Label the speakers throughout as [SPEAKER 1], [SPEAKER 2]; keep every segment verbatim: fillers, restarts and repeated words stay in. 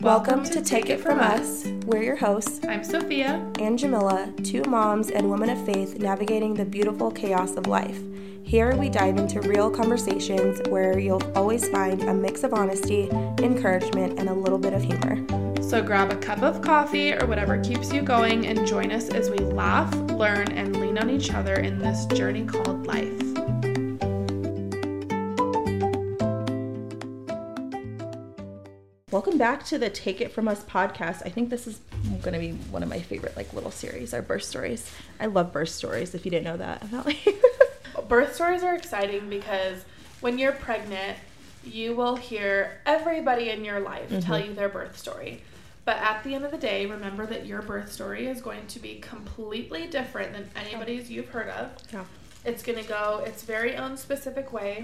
[SPEAKER 1] Welcome to Take It From Us. We're your hosts.
[SPEAKER 2] I'm Sophia.
[SPEAKER 1] And Jamila, two moms and women of faith navigating the beautiful chaos of life. Here we dive into real conversations where you'll always find a mix of honesty, encouragement, and a little bit of humor.
[SPEAKER 2] So grab a cup of coffee or whatever keeps you going and join us as we laugh, learn, and lean on each other in this journey called life.
[SPEAKER 1] Welcome back to the Take It From Us podcast. I think this is going to be one of my favorite like little series, our birth stories. I love birth stories, if you didn't know that about me.
[SPEAKER 2] Birth stories are exciting because when you're pregnant, you will hear everybody in your life mm-hmm. tell you their birth story. But at the end of the day, remember that your birth story is going to be completely different than anybody's you've heard of.
[SPEAKER 1] Yeah.
[SPEAKER 2] It's going to go its very own specific way.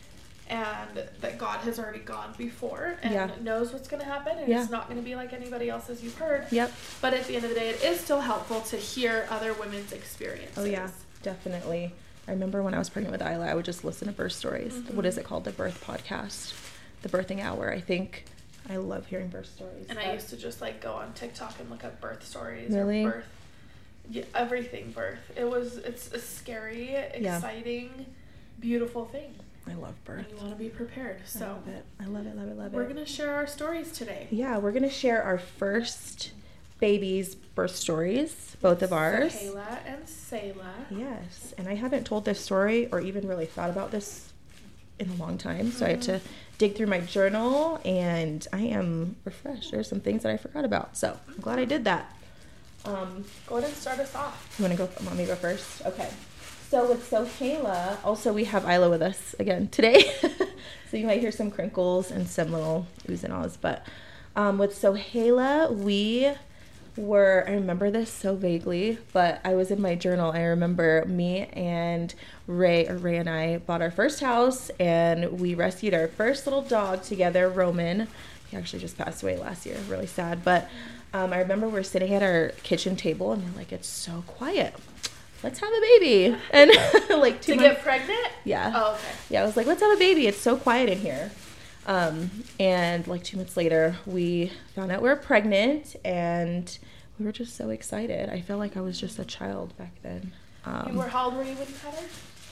[SPEAKER 2] And that God has already gone before and yeah. knows what's going to happen. And yeah. it's not going to be like anybody else's you've heard.
[SPEAKER 1] Yep.
[SPEAKER 2] But at the end of the day, it is still helpful to hear other women's experiences.
[SPEAKER 1] Oh, yeah, definitely. I remember when I was pregnant with Isla, I would just listen to birth stories. Mm-hmm. What is it called? The birth podcast. The birthing hour. I think I love hearing birth stories.
[SPEAKER 2] And but... I used to just like go on TikTok and look up birth stories.
[SPEAKER 1] Really?
[SPEAKER 2] Or birth. Yeah, everything birth. It was, it's a scary, exciting, yeah. beautiful thing.
[SPEAKER 1] I love birth.
[SPEAKER 2] And you want to be prepared. So
[SPEAKER 1] I love it. I love it, love it, love it.
[SPEAKER 2] We're going to share our stories today.
[SPEAKER 1] Yeah, we're going to share our first baby's birth stories, both of ours.
[SPEAKER 2] Kayla and Selah.
[SPEAKER 1] Yes. And I haven't told this story or even really thought about this in a long time. So mm-hmm. I had to dig through my journal and I am refreshed. There's some things that I forgot about. So I'm glad I did that. Um,
[SPEAKER 2] go ahead and start us off.
[SPEAKER 1] You want to go? Want me to go first? Okay. So with Sohayla, also we have Isla with us again today. So you might hear some crinkles and some little oohs and ahs. But um, with Sohayla, we were, I remember this so vaguely, but I was in my journal. I remember me and Ray, or Ray and I bought our first house and we rescued our first little dog together, Roman. He actually just passed away last year. Really sad. But um, I remember we were sitting at our kitchen table and we're like, it's so quiet. Let's have a baby. And like two
[SPEAKER 2] to
[SPEAKER 1] months,
[SPEAKER 2] get pregnant?
[SPEAKER 1] Yeah.
[SPEAKER 2] Oh, okay.
[SPEAKER 1] Yeah, I was like, let's have a baby. It's so quiet in here. Um, and like two months later, we found out we were pregnant and we were just so excited. I feel like I was just a child back then. Um,
[SPEAKER 2] you were, how old were you when you had her?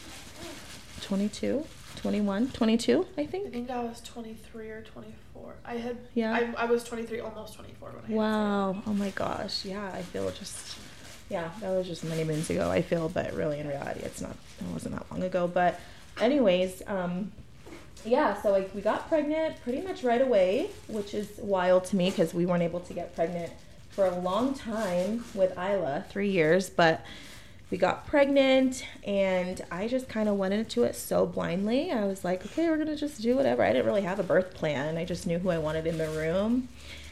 [SPEAKER 1] twenty-two, twenty-one, twenty-two, I think.
[SPEAKER 2] I think I was twenty-three or twenty-four. I had,
[SPEAKER 1] yeah.
[SPEAKER 2] I, I was twenty-three, almost twenty-four when I had
[SPEAKER 1] Wow. Her. Oh my gosh. Yeah, I feel just... Yeah, that was just many moons ago, I feel, but really in reality, it's not, it wasn't that long ago. But anyways, um, yeah, so like we got pregnant pretty much right away, which is wild to me because we weren't able to get pregnant for a long time with Isla, three years, but we got pregnant and I just kind of went into it so blindly. I was like, okay, we're going to just do whatever. I didn't really have a birth plan. I just knew who I wanted in the room.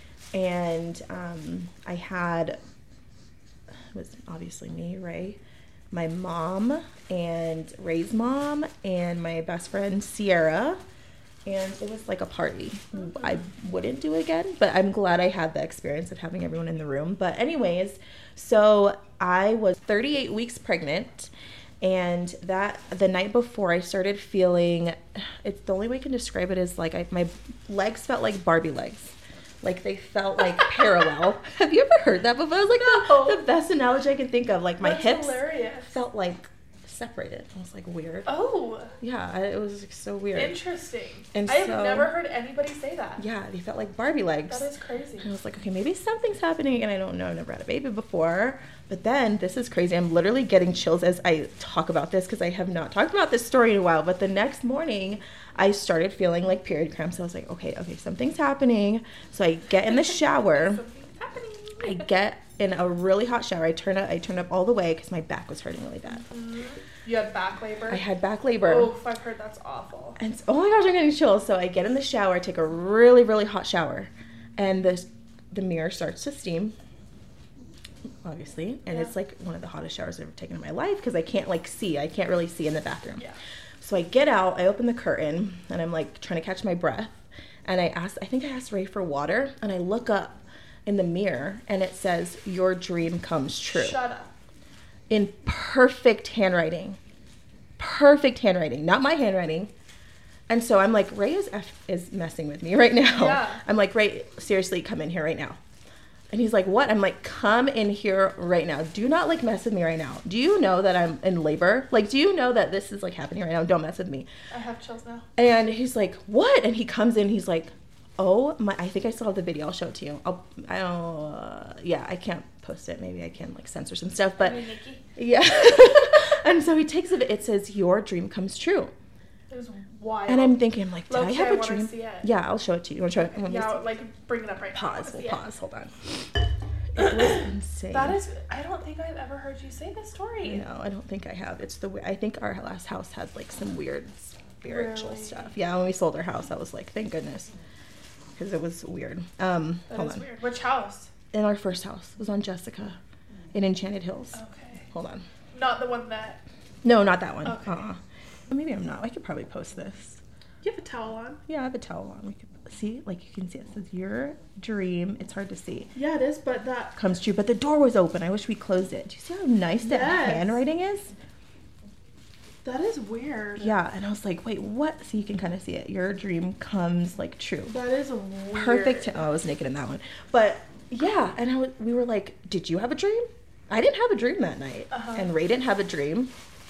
[SPEAKER 1] And um, I had... It was obviously me, Ray, my mom, and Ray's mom, and my best friend, Sierra, and it was like a party. Mm-hmm. I wouldn't do it again, but I'm glad I had the experience of having everyone in the room. But anyways, so I was thirty-eight weeks pregnant, and that the night before I started feeling, it's the only way I can describe it is like I, my legs felt like Barbie legs. Like they felt like parallel. Have you ever heard that before? It was like
[SPEAKER 2] no.
[SPEAKER 1] the, the best analogy I can think of. Like my
[SPEAKER 2] That's
[SPEAKER 1] hips
[SPEAKER 2] hilarious.
[SPEAKER 1] Felt like separated. It was like weird.
[SPEAKER 2] Oh.
[SPEAKER 1] Yeah, it was like, so weird.
[SPEAKER 2] Interesting.
[SPEAKER 1] And
[SPEAKER 2] I have
[SPEAKER 1] so,
[SPEAKER 2] never heard anybody say that.
[SPEAKER 1] Yeah, they felt like Barbie legs.
[SPEAKER 2] That is crazy.
[SPEAKER 1] And I was like, okay, maybe something's happening again. I don't know. I've never had a baby before. But then this is crazy. I'm literally getting chills as I talk about this because I have not talked about this story in a while. But the next morning, I started feeling like period cramps. So I was like, okay, okay, something's happening. So I get in the shower.
[SPEAKER 2] Something's happening.
[SPEAKER 1] I get in a really hot shower. I turn up, I turned up all the way because my back was hurting really bad.
[SPEAKER 2] Mm-hmm. You had back labor?
[SPEAKER 1] I had back labor.
[SPEAKER 2] Oh, I've heard that's awful.
[SPEAKER 1] And so, oh my gosh, I'm getting chills. So I get in the shower, I take a really, really hot shower, and the the mirror starts to steam. Obviously, and yeah. It's like one of the hottest showers I've ever taken in my life because I can't like see. I can't really see in the bathroom.
[SPEAKER 2] Yeah.
[SPEAKER 1] So I get out, I open the curtain, and I'm like trying to catch my breath. And I asked, I think I asked Ray for water, and I look up in the mirror, and it says, "Your dream comes true."
[SPEAKER 2] Shut up.
[SPEAKER 1] In perfect handwriting. Perfect handwriting. Not my handwriting. And so I'm like, Ray is F- is messing with me right now.
[SPEAKER 2] Yeah.
[SPEAKER 1] I'm like, Ray, seriously, come in here right now. And he's like, what? I'm like, come in here right now. Do not like mess with me right now. Do you know that I'm in labor? Like, do you know that this is like happening right now? Don't mess with me.
[SPEAKER 2] I have chills now.
[SPEAKER 1] And he's like, what? And he comes in, he's like, oh my, I think I still have the video. I'll show it to you. I'll, I don't, uh, yeah, I can't post it. Maybe I can like censor some stuff, but yeah. And so he takes it, it says, your dream comes true.
[SPEAKER 2] It was wild.
[SPEAKER 1] And I'm thinking, like, did
[SPEAKER 2] Low
[SPEAKER 1] I
[SPEAKER 2] key,
[SPEAKER 1] have
[SPEAKER 2] I
[SPEAKER 1] a
[SPEAKER 2] wanna
[SPEAKER 1] dream?
[SPEAKER 2] see it.
[SPEAKER 1] Yeah, I'll show it to you. You want to show it? Want me to
[SPEAKER 2] Yeah,
[SPEAKER 1] see?
[SPEAKER 2] like bring it up right
[SPEAKER 1] Pause.
[SPEAKER 2] now.
[SPEAKER 1] We'll
[SPEAKER 2] Yeah.
[SPEAKER 1] pause. Hold on. It was insane.
[SPEAKER 2] That is, I don't think I've ever heard you say this story.
[SPEAKER 1] No, I don't think I have. It's the way, I think our last house had like some weird spiritual
[SPEAKER 2] Really?
[SPEAKER 1] stuff. Yeah, when we sold our house, I was like, thank goodness. Because it was weird. Um,
[SPEAKER 2] That
[SPEAKER 1] hold
[SPEAKER 2] is
[SPEAKER 1] on.
[SPEAKER 2] weird. Which house?
[SPEAKER 1] In our first house. It was on Jessica in Enchanted Hills.
[SPEAKER 2] Okay.
[SPEAKER 1] Hold on.
[SPEAKER 2] Not the one that.
[SPEAKER 1] No, not that one.
[SPEAKER 2] Okay.
[SPEAKER 1] Uh-uh. Maybe I'm not. I could probably post this.
[SPEAKER 2] You have a towel on.
[SPEAKER 1] Yeah, I have a towel on. We could see, like you can see it says your dream. It's hard to see.
[SPEAKER 2] Yeah, it is, but that.
[SPEAKER 1] Comes true, but the door was open. I wish we closed it. Do you see how nice that
[SPEAKER 2] Yes.
[SPEAKER 1] handwriting is?
[SPEAKER 2] That is weird.
[SPEAKER 1] Yeah, and I was like, wait, what? So you can kind of see it. Your dream comes like true.
[SPEAKER 2] That is weird.
[SPEAKER 1] Perfect. Oh, I was naked in that one. But yeah, and I was, we were like, did you have a dream? I didn't have a dream that night.
[SPEAKER 2] Uh-huh.
[SPEAKER 1] And Ray didn't have a dream.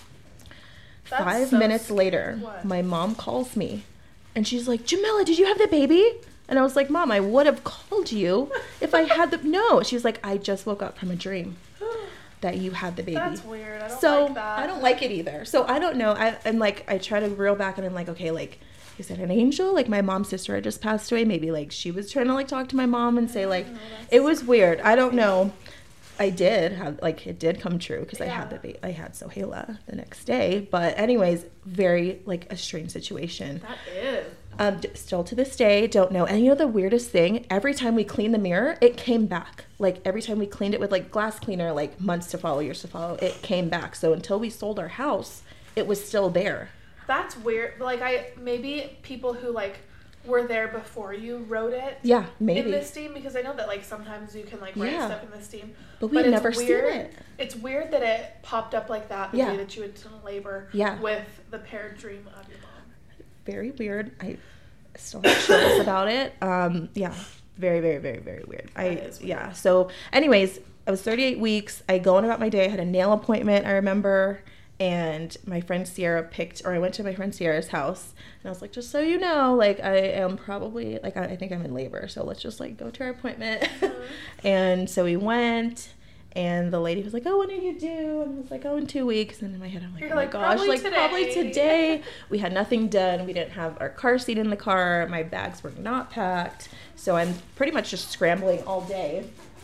[SPEAKER 2] That's
[SPEAKER 1] Five
[SPEAKER 2] so
[SPEAKER 1] minutes
[SPEAKER 2] s-
[SPEAKER 1] later,
[SPEAKER 2] what?
[SPEAKER 1] my mom calls me and she's like, Jamila, did you have the baby? And I was like, Mom, I would have called you if I had the. No. She was like, I just woke up from a dream that you had the baby.
[SPEAKER 2] That's weird. I don't
[SPEAKER 1] so
[SPEAKER 2] like that.
[SPEAKER 1] I don't like it either. So I don't know. I, I'm like, I try to reel back and I'm like, okay, like, is it an angel? Like my mom's sister had just passed away. Maybe like she was trying to like talk to my mom and say like,
[SPEAKER 2] No, that's-
[SPEAKER 1] it was weird. I don't know. I did have like it did come true because I
[SPEAKER 2] Yeah.
[SPEAKER 1] had the ba- I had Sohaila the next day. But anyways, very like a strange situation.
[SPEAKER 2] That is.
[SPEAKER 1] Um, d- still to this day, don't know. And you know the weirdest thing? Every time we cleaned the mirror, it came back. Like every time we cleaned it with like glass cleaner, like months to follow, years to follow, it came back. So until we sold our house, it was still there.
[SPEAKER 2] That's weird. Like I maybe people who like were there before you wrote it.
[SPEAKER 1] Yeah, maybe.
[SPEAKER 2] In the steam, because I know that like sometimes you can like write
[SPEAKER 1] Yeah.
[SPEAKER 2] stuff in the steam.
[SPEAKER 1] But we've
[SPEAKER 2] it's
[SPEAKER 1] never seen
[SPEAKER 2] weird,
[SPEAKER 1] it.
[SPEAKER 2] It's weird that it popped up like that the
[SPEAKER 1] Yeah.
[SPEAKER 2] day that you went to labor.
[SPEAKER 1] Yeah.
[SPEAKER 2] With the paired dream of your mom.
[SPEAKER 1] Very weird. I still have chills about it. Um, yeah, very, very, very, very weird. I
[SPEAKER 2] That is weird.
[SPEAKER 1] yeah. So, anyways, I was thirty-eight weeks. I go on about my day. I had a nail appointment. I remember, and my friend Sierra picked, or I went to my friend Sierra's house, and I was like, just so you know, like I am probably like I, I think I'm in labor, so let's just like go to our appointment. And so we went. And the lady was like, oh, when are you due? And I was like, oh, in two weeks. And in my head, I'm like,
[SPEAKER 2] You're
[SPEAKER 1] oh my
[SPEAKER 2] like,
[SPEAKER 1] gosh,
[SPEAKER 2] "Probably
[SPEAKER 1] like
[SPEAKER 2] today."
[SPEAKER 1] probably today. We had nothing done. We didn't have our car seat in the car. My bags were not packed. So I'm pretty much just scrambling all day,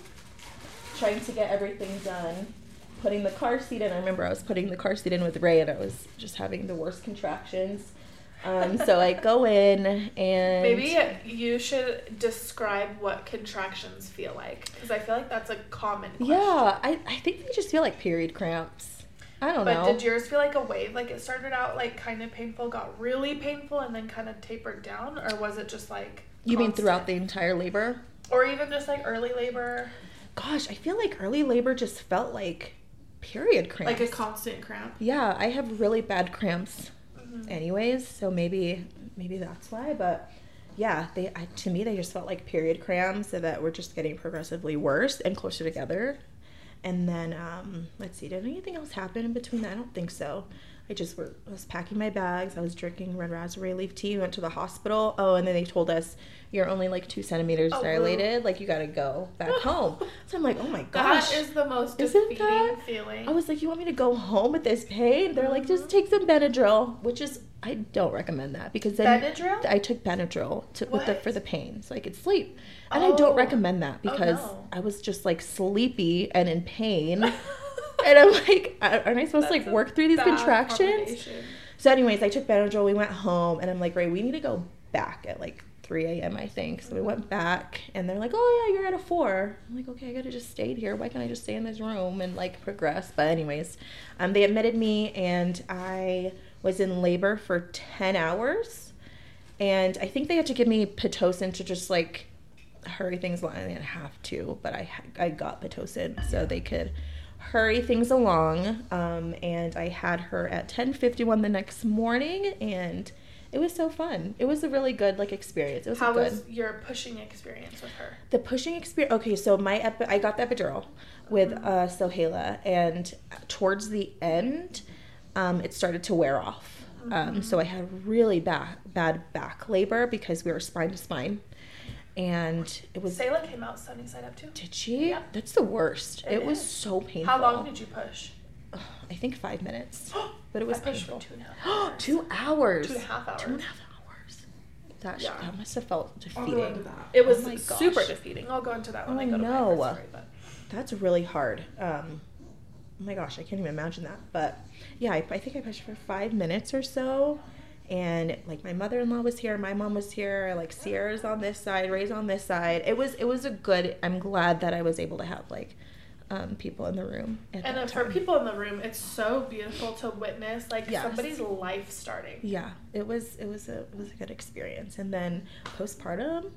[SPEAKER 1] trying to get everything done, putting the car seat in. I remember I was putting the car seat in with Ray and I was just having the worst contractions. Um, so I go in and
[SPEAKER 2] Maybe you should describe what contractions feel like, because I feel like that's a common question.
[SPEAKER 1] yeah, I, I think they just feel like period cramps. I don't
[SPEAKER 2] But
[SPEAKER 1] know.
[SPEAKER 2] did yours feel like a wave? Like it started out like kind of painful, got really painful, and then kind of tapered down? Or was it just like
[SPEAKER 1] You mean
[SPEAKER 2] constant?
[SPEAKER 1] throughout the entire labor?
[SPEAKER 2] Or even just like early labor?
[SPEAKER 1] Gosh, I feel like early labor just felt like period cramps.
[SPEAKER 2] Like a constant cramp?
[SPEAKER 1] Yeah, I have really bad cramps
[SPEAKER 2] Mhm.
[SPEAKER 1] anyways, so maybe maybe that's why, but yeah, they I, to me they just felt like period cramps so that we're just getting progressively worse and closer together. And then um let's see, did anything else happen in between that? I don't think so. I just were, was packing my bags. I was drinking red raspberry leaf tea. We went to the hospital. Oh, and then they told us you're only like two centimeters
[SPEAKER 2] Oh,
[SPEAKER 1] dilated. Like you got to go back home. So I'm like, oh my gosh.
[SPEAKER 2] That is the most
[SPEAKER 1] Isn't
[SPEAKER 2] defeating
[SPEAKER 1] that-
[SPEAKER 2] feeling.
[SPEAKER 1] I was like, you want me to go home with this pain? They're like, just take some Benadryl, which is, I don't recommend that because then
[SPEAKER 2] Benadryl?
[SPEAKER 1] I took Benadryl to, with the,
[SPEAKER 2] What?
[SPEAKER 1] for the pain so I could sleep. And I don't
[SPEAKER 2] Oh.
[SPEAKER 1] recommend that
[SPEAKER 2] Oh,
[SPEAKER 1] because
[SPEAKER 2] no.
[SPEAKER 1] I was just like sleepy and in pain. And I'm like, aren't I supposed to like
[SPEAKER 2] That's a
[SPEAKER 1] work through these
[SPEAKER 2] bad
[SPEAKER 1] contractions?
[SPEAKER 2] combination.
[SPEAKER 1] So anyways, I took Benadryl, we went home, and I'm like, Ray, we need to go back at like three a.m. I think. So we went back, and they're like, oh yeah, you're at a four. I'm like, okay, I gotta just stay here. Why can't I just stay in this room and like progress? But anyways, um, they admitted me, and I was in labor for ten hours. And I think they had to give me Pitocin to just like hurry things along. I didn't have to, but I, I got Pitocin so they could hurry things along. Um, and I had her at ten fifty-one the next morning, and it was so fun. It was a really good like experience. It was
[SPEAKER 2] How
[SPEAKER 1] good.
[SPEAKER 2] was your pushing experience with her?
[SPEAKER 1] The pushing experience. Okay, so my epi- I got the epidural with uh, Sohaila, and towards the end, um, it started to wear off. Mm-hmm. Um, so I had really bad bad back labor because we were spine to spine, and it was.
[SPEAKER 2] Selah came out sunny side up too.
[SPEAKER 1] Did she?
[SPEAKER 2] Yeah.
[SPEAKER 1] That's the worst. It,
[SPEAKER 2] It
[SPEAKER 1] was
[SPEAKER 2] is.
[SPEAKER 1] so painful.
[SPEAKER 2] How long did you push?
[SPEAKER 1] I think five minutes, but it was
[SPEAKER 2] I pushed
[SPEAKER 1] painful.
[SPEAKER 2] for two and a half hours.
[SPEAKER 1] Two hours.
[SPEAKER 2] Two and a half hours.
[SPEAKER 1] Two and a half hours. That sh-
[SPEAKER 2] Yeah.
[SPEAKER 1] that must have felt
[SPEAKER 2] I'll
[SPEAKER 1] defeating.
[SPEAKER 2] go into that. It was
[SPEAKER 1] Oh my gosh.
[SPEAKER 2] super defeating. I'll go into that when
[SPEAKER 1] Oh,
[SPEAKER 2] I go to
[SPEAKER 1] no.
[SPEAKER 2] my story. But
[SPEAKER 1] That's really hard. Um, oh my gosh, I can't even imagine that. But yeah, I, I think I pushed for five minutes or so. And like my mother-in-law was here, my mom was here, like Sierra's on this side, Ray's on this side. It was it was a good. I'm glad that I was able to have like um, people in the room. At
[SPEAKER 2] and
[SPEAKER 1] that
[SPEAKER 2] for
[SPEAKER 1] time.
[SPEAKER 2] people in the room, it's so beautiful to witness like
[SPEAKER 1] Yes.
[SPEAKER 2] somebody's life starting.
[SPEAKER 1] Yeah, it was it was a it was a good experience. And then postpartum,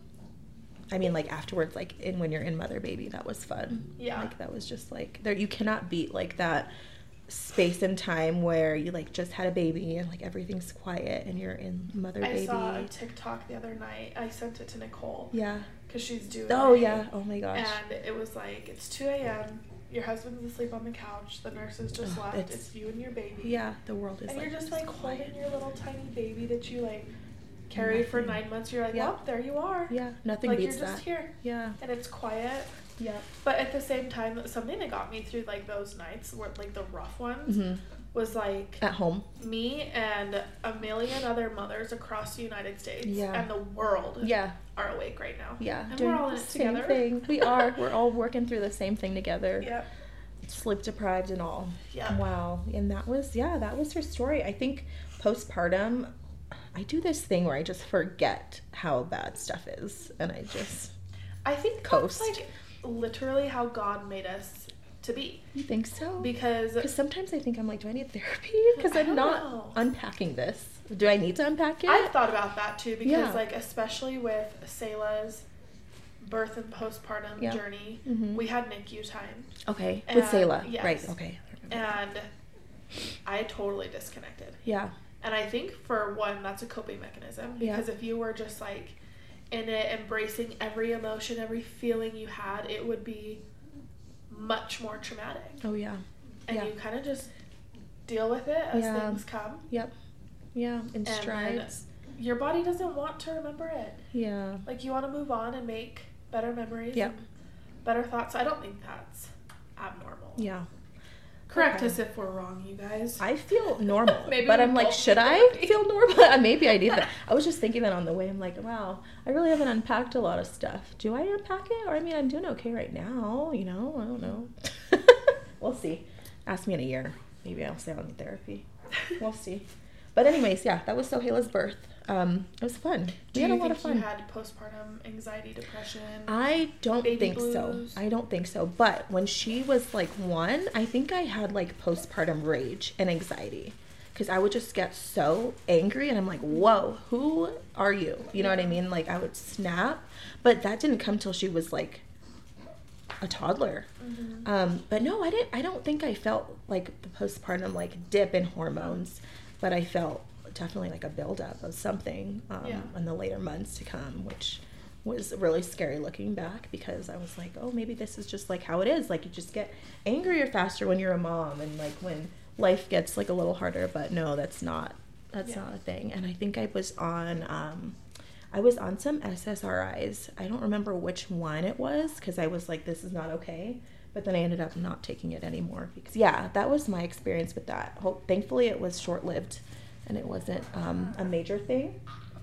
[SPEAKER 1] I mean, like afterwards, like in when you're in mother baby, that was fun.
[SPEAKER 2] Yeah.
[SPEAKER 1] Like that was just like there. You cannot beat like that space and time where you like just had a baby and like everything's quiet and you're in mother
[SPEAKER 2] I
[SPEAKER 1] baby.
[SPEAKER 2] saw a TikTok the other night. I sent it to Nicole
[SPEAKER 1] Yeah.
[SPEAKER 2] because she's doing.
[SPEAKER 1] Oh
[SPEAKER 2] it.
[SPEAKER 1] yeah. Oh my gosh.
[SPEAKER 2] And it was like it's two a.m. Your husband's asleep on the couch. The nurses just
[SPEAKER 1] Ugh,
[SPEAKER 2] left.
[SPEAKER 1] it's-
[SPEAKER 2] It's, you and your baby.
[SPEAKER 1] Yeah. The world is.
[SPEAKER 2] And
[SPEAKER 1] like,
[SPEAKER 2] you're just like
[SPEAKER 1] quiet.
[SPEAKER 2] holding your little tiny baby that you like carried for
[SPEAKER 1] Nothing.
[SPEAKER 2] nine months. You're like,
[SPEAKER 1] Yeah.
[SPEAKER 2] well, there you are.
[SPEAKER 1] Yeah. Nothing
[SPEAKER 2] Like
[SPEAKER 1] beats
[SPEAKER 2] you're just
[SPEAKER 1] that.
[SPEAKER 2] here,
[SPEAKER 1] Yeah.
[SPEAKER 2] and it's quiet.
[SPEAKER 1] Yeah.
[SPEAKER 2] But at the same time, something that got me through like those nights, were like the rough ones,
[SPEAKER 1] hmm
[SPEAKER 2] was like
[SPEAKER 1] At home.
[SPEAKER 2] me and a million other mothers across the United States
[SPEAKER 1] Yeah.
[SPEAKER 2] and the world
[SPEAKER 1] Yeah.
[SPEAKER 2] are awake right now.
[SPEAKER 1] Yeah.
[SPEAKER 2] And
[SPEAKER 1] Doing
[SPEAKER 2] we're all in
[SPEAKER 1] the
[SPEAKER 2] it
[SPEAKER 1] same
[SPEAKER 2] together.
[SPEAKER 1] thing. We are. We're all working through the same thing together.
[SPEAKER 2] Yep.
[SPEAKER 1] Sleep deprived and all.
[SPEAKER 2] Yeah.
[SPEAKER 1] Wow. And that was, yeah, that was her story. I think postpartum, I do this thing where I just forget how bad stuff is. And I just,
[SPEAKER 2] I think
[SPEAKER 1] Coast.
[SPEAKER 2] that's like literally how God made us to be.
[SPEAKER 1] you think so?
[SPEAKER 2] Because
[SPEAKER 1] Because sometimes I think I'm like, do I need therapy? Because
[SPEAKER 2] I
[SPEAKER 1] I'm
[SPEAKER 2] don't
[SPEAKER 1] not
[SPEAKER 2] know.
[SPEAKER 1] unpacking this. Do I need to unpack it?
[SPEAKER 2] I've thought about that too, because
[SPEAKER 1] Yeah.
[SPEAKER 2] like especially with Selah's birth and postpartum
[SPEAKER 1] Yeah.
[SPEAKER 2] journey,
[SPEAKER 1] Mhm.
[SPEAKER 2] we had N I C U time,
[SPEAKER 1] Okay.
[SPEAKER 2] And-
[SPEAKER 1] With Selah.
[SPEAKER 2] yes.
[SPEAKER 1] Right. Okay.
[SPEAKER 2] and I totally disconnected.
[SPEAKER 1] Yeah.
[SPEAKER 2] And I think for one, that's a coping mechanism,
[SPEAKER 1] Yeah.
[SPEAKER 2] because if you were just like in it, embracing every emotion, every feeling you had, it would be much more traumatic.
[SPEAKER 1] Oh, yeah.
[SPEAKER 2] And
[SPEAKER 1] Yeah.
[SPEAKER 2] you kind of just deal with it as
[SPEAKER 1] Yeah.
[SPEAKER 2] things come.
[SPEAKER 1] Yep. Yeah. In
[SPEAKER 2] And then
[SPEAKER 1] strides.
[SPEAKER 2] your body doesn't want to remember it.
[SPEAKER 1] Yeah.
[SPEAKER 2] Like you want to move on and make better memories,
[SPEAKER 1] Yep.
[SPEAKER 2] and better thoughts. I don't think that's abnormal.
[SPEAKER 1] Yeah.
[SPEAKER 2] Correct
[SPEAKER 1] Okay.
[SPEAKER 2] us if we're wrong, you guys.
[SPEAKER 1] I feel normal,
[SPEAKER 2] Maybe
[SPEAKER 1] but
[SPEAKER 2] we
[SPEAKER 1] I'm like,
[SPEAKER 2] both
[SPEAKER 1] should
[SPEAKER 2] need
[SPEAKER 1] I
[SPEAKER 2] therapy.
[SPEAKER 1] feel normal? Maybe I need that. I was just thinking that on the way. I'm like, wow, I really haven't unpacked a lot of stuff. Do I unpack it? Or I mean, I'm doing okay right now. You know, I don't know. We'll see. Ask me in a year. Maybe I'll say I'll need therapy. We'll see. But anyways, yeah, that was Sohaila's birth. Um, it was fun.
[SPEAKER 2] Do
[SPEAKER 1] We had
[SPEAKER 2] you
[SPEAKER 1] a lot
[SPEAKER 2] think
[SPEAKER 1] of fun.
[SPEAKER 2] you had postpartum anxiety, depression?
[SPEAKER 1] I don't
[SPEAKER 2] Baby
[SPEAKER 1] think
[SPEAKER 2] blues?
[SPEAKER 1] so. I don't think so. But when she was like one, I think I had like postpartum rage and anxiety because I would just get so angry and I'm like, whoa, who are you? You know what I mean? Like I would snap, but that didn't come till she was like a toddler.
[SPEAKER 2] Mhm.
[SPEAKER 1] Um, but no, I didn't. I don't think I felt like the postpartum like dip in hormones, but I felt definitely like a buildup of something um,
[SPEAKER 2] Yeah.
[SPEAKER 1] in the later months to come, which was really scary looking back because I was like, oh, maybe this is just like how it is. Like you just get angrier faster when you're a mom, and like when life gets like a little harder. But no, that's not. That's
[SPEAKER 2] Yeah.
[SPEAKER 1] not a thing. And I think I was on. Um, I was on some S S R Is. I don't remember which one it was because I was like, this is not okay. But then I ended up not taking it anymore because, yeah, that was my experience with that. Hope, thankfully, it was short-lived and it wasn't um, a major thing.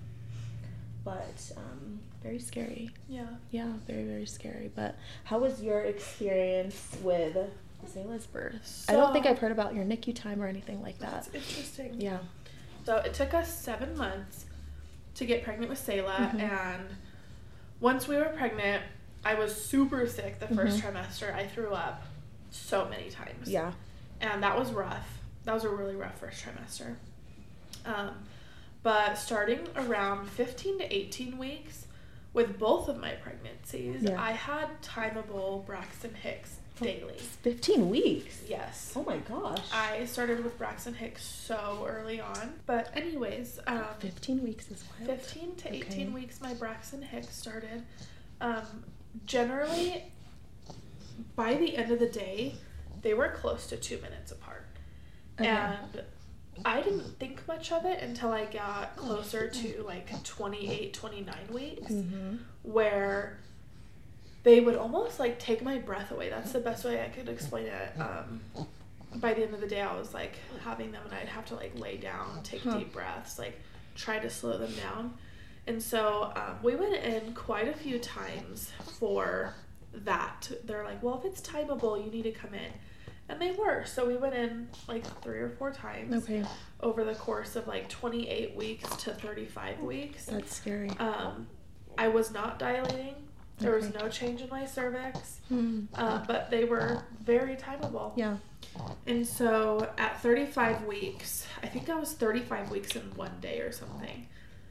[SPEAKER 1] But um, very scary.
[SPEAKER 2] Yeah.
[SPEAKER 1] Yeah, very, very scary. But how was your experience with Selah's birth? I don't think
[SPEAKER 2] So-
[SPEAKER 1] I've heard about your N I C U time or anything like that.
[SPEAKER 2] That's interesting.
[SPEAKER 1] Yeah.
[SPEAKER 2] So it took us seven months to get pregnant with Selah,
[SPEAKER 1] Mhm.
[SPEAKER 2] and once we were pregnant, I was super sick the first
[SPEAKER 1] Mhm.
[SPEAKER 2] trimester. I threw up so many times.
[SPEAKER 1] Yeah.
[SPEAKER 2] And that was rough. That was a really rough first trimester. Um, but starting around fifteen to eighteen weeks, with both of my pregnancies,
[SPEAKER 1] Yeah.
[SPEAKER 2] I had timeable Braxton Hicks daily.
[SPEAKER 1] fifteen weeks?
[SPEAKER 2] Yes.
[SPEAKER 1] Oh my gosh.
[SPEAKER 2] I started with Braxton Hicks so early on. But anyways, um,
[SPEAKER 1] fifteen weeks is wild.
[SPEAKER 2] fifteen to eighteen
[SPEAKER 1] okay.
[SPEAKER 2] weeks my Braxton Hicks started. Um, generally, by the end of the day, they were close to two minutes apart. Okay. And I didn't think much of it until I got closer to like twenty-eight, twenty-nine weeks, mm-hmm. where they would almost like take my breath away. That's the best way I could explain it. Um, by the end of the day, I was like having them and I'd have to like lay down, take huh. deep breaths, like try to slow them down. And so um, we went in quite a few times for that. They're like, well, if it's timeable, you need to come in. And they were. So we went in like three or four times
[SPEAKER 1] okay. over
[SPEAKER 2] the course of like twenty-eight weeks to thirty-five weeks.
[SPEAKER 1] That's scary.
[SPEAKER 2] Um, I was not dilating. There okay. was no change in my cervix.
[SPEAKER 1] Hmm.
[SPEAKER 2] Uh, but they were very timeable.
[SPEAKER 1] Yeah.
[SPEAKER 2] And so at thirty-five weeks, I think I was thirty-five weeks in one day or something,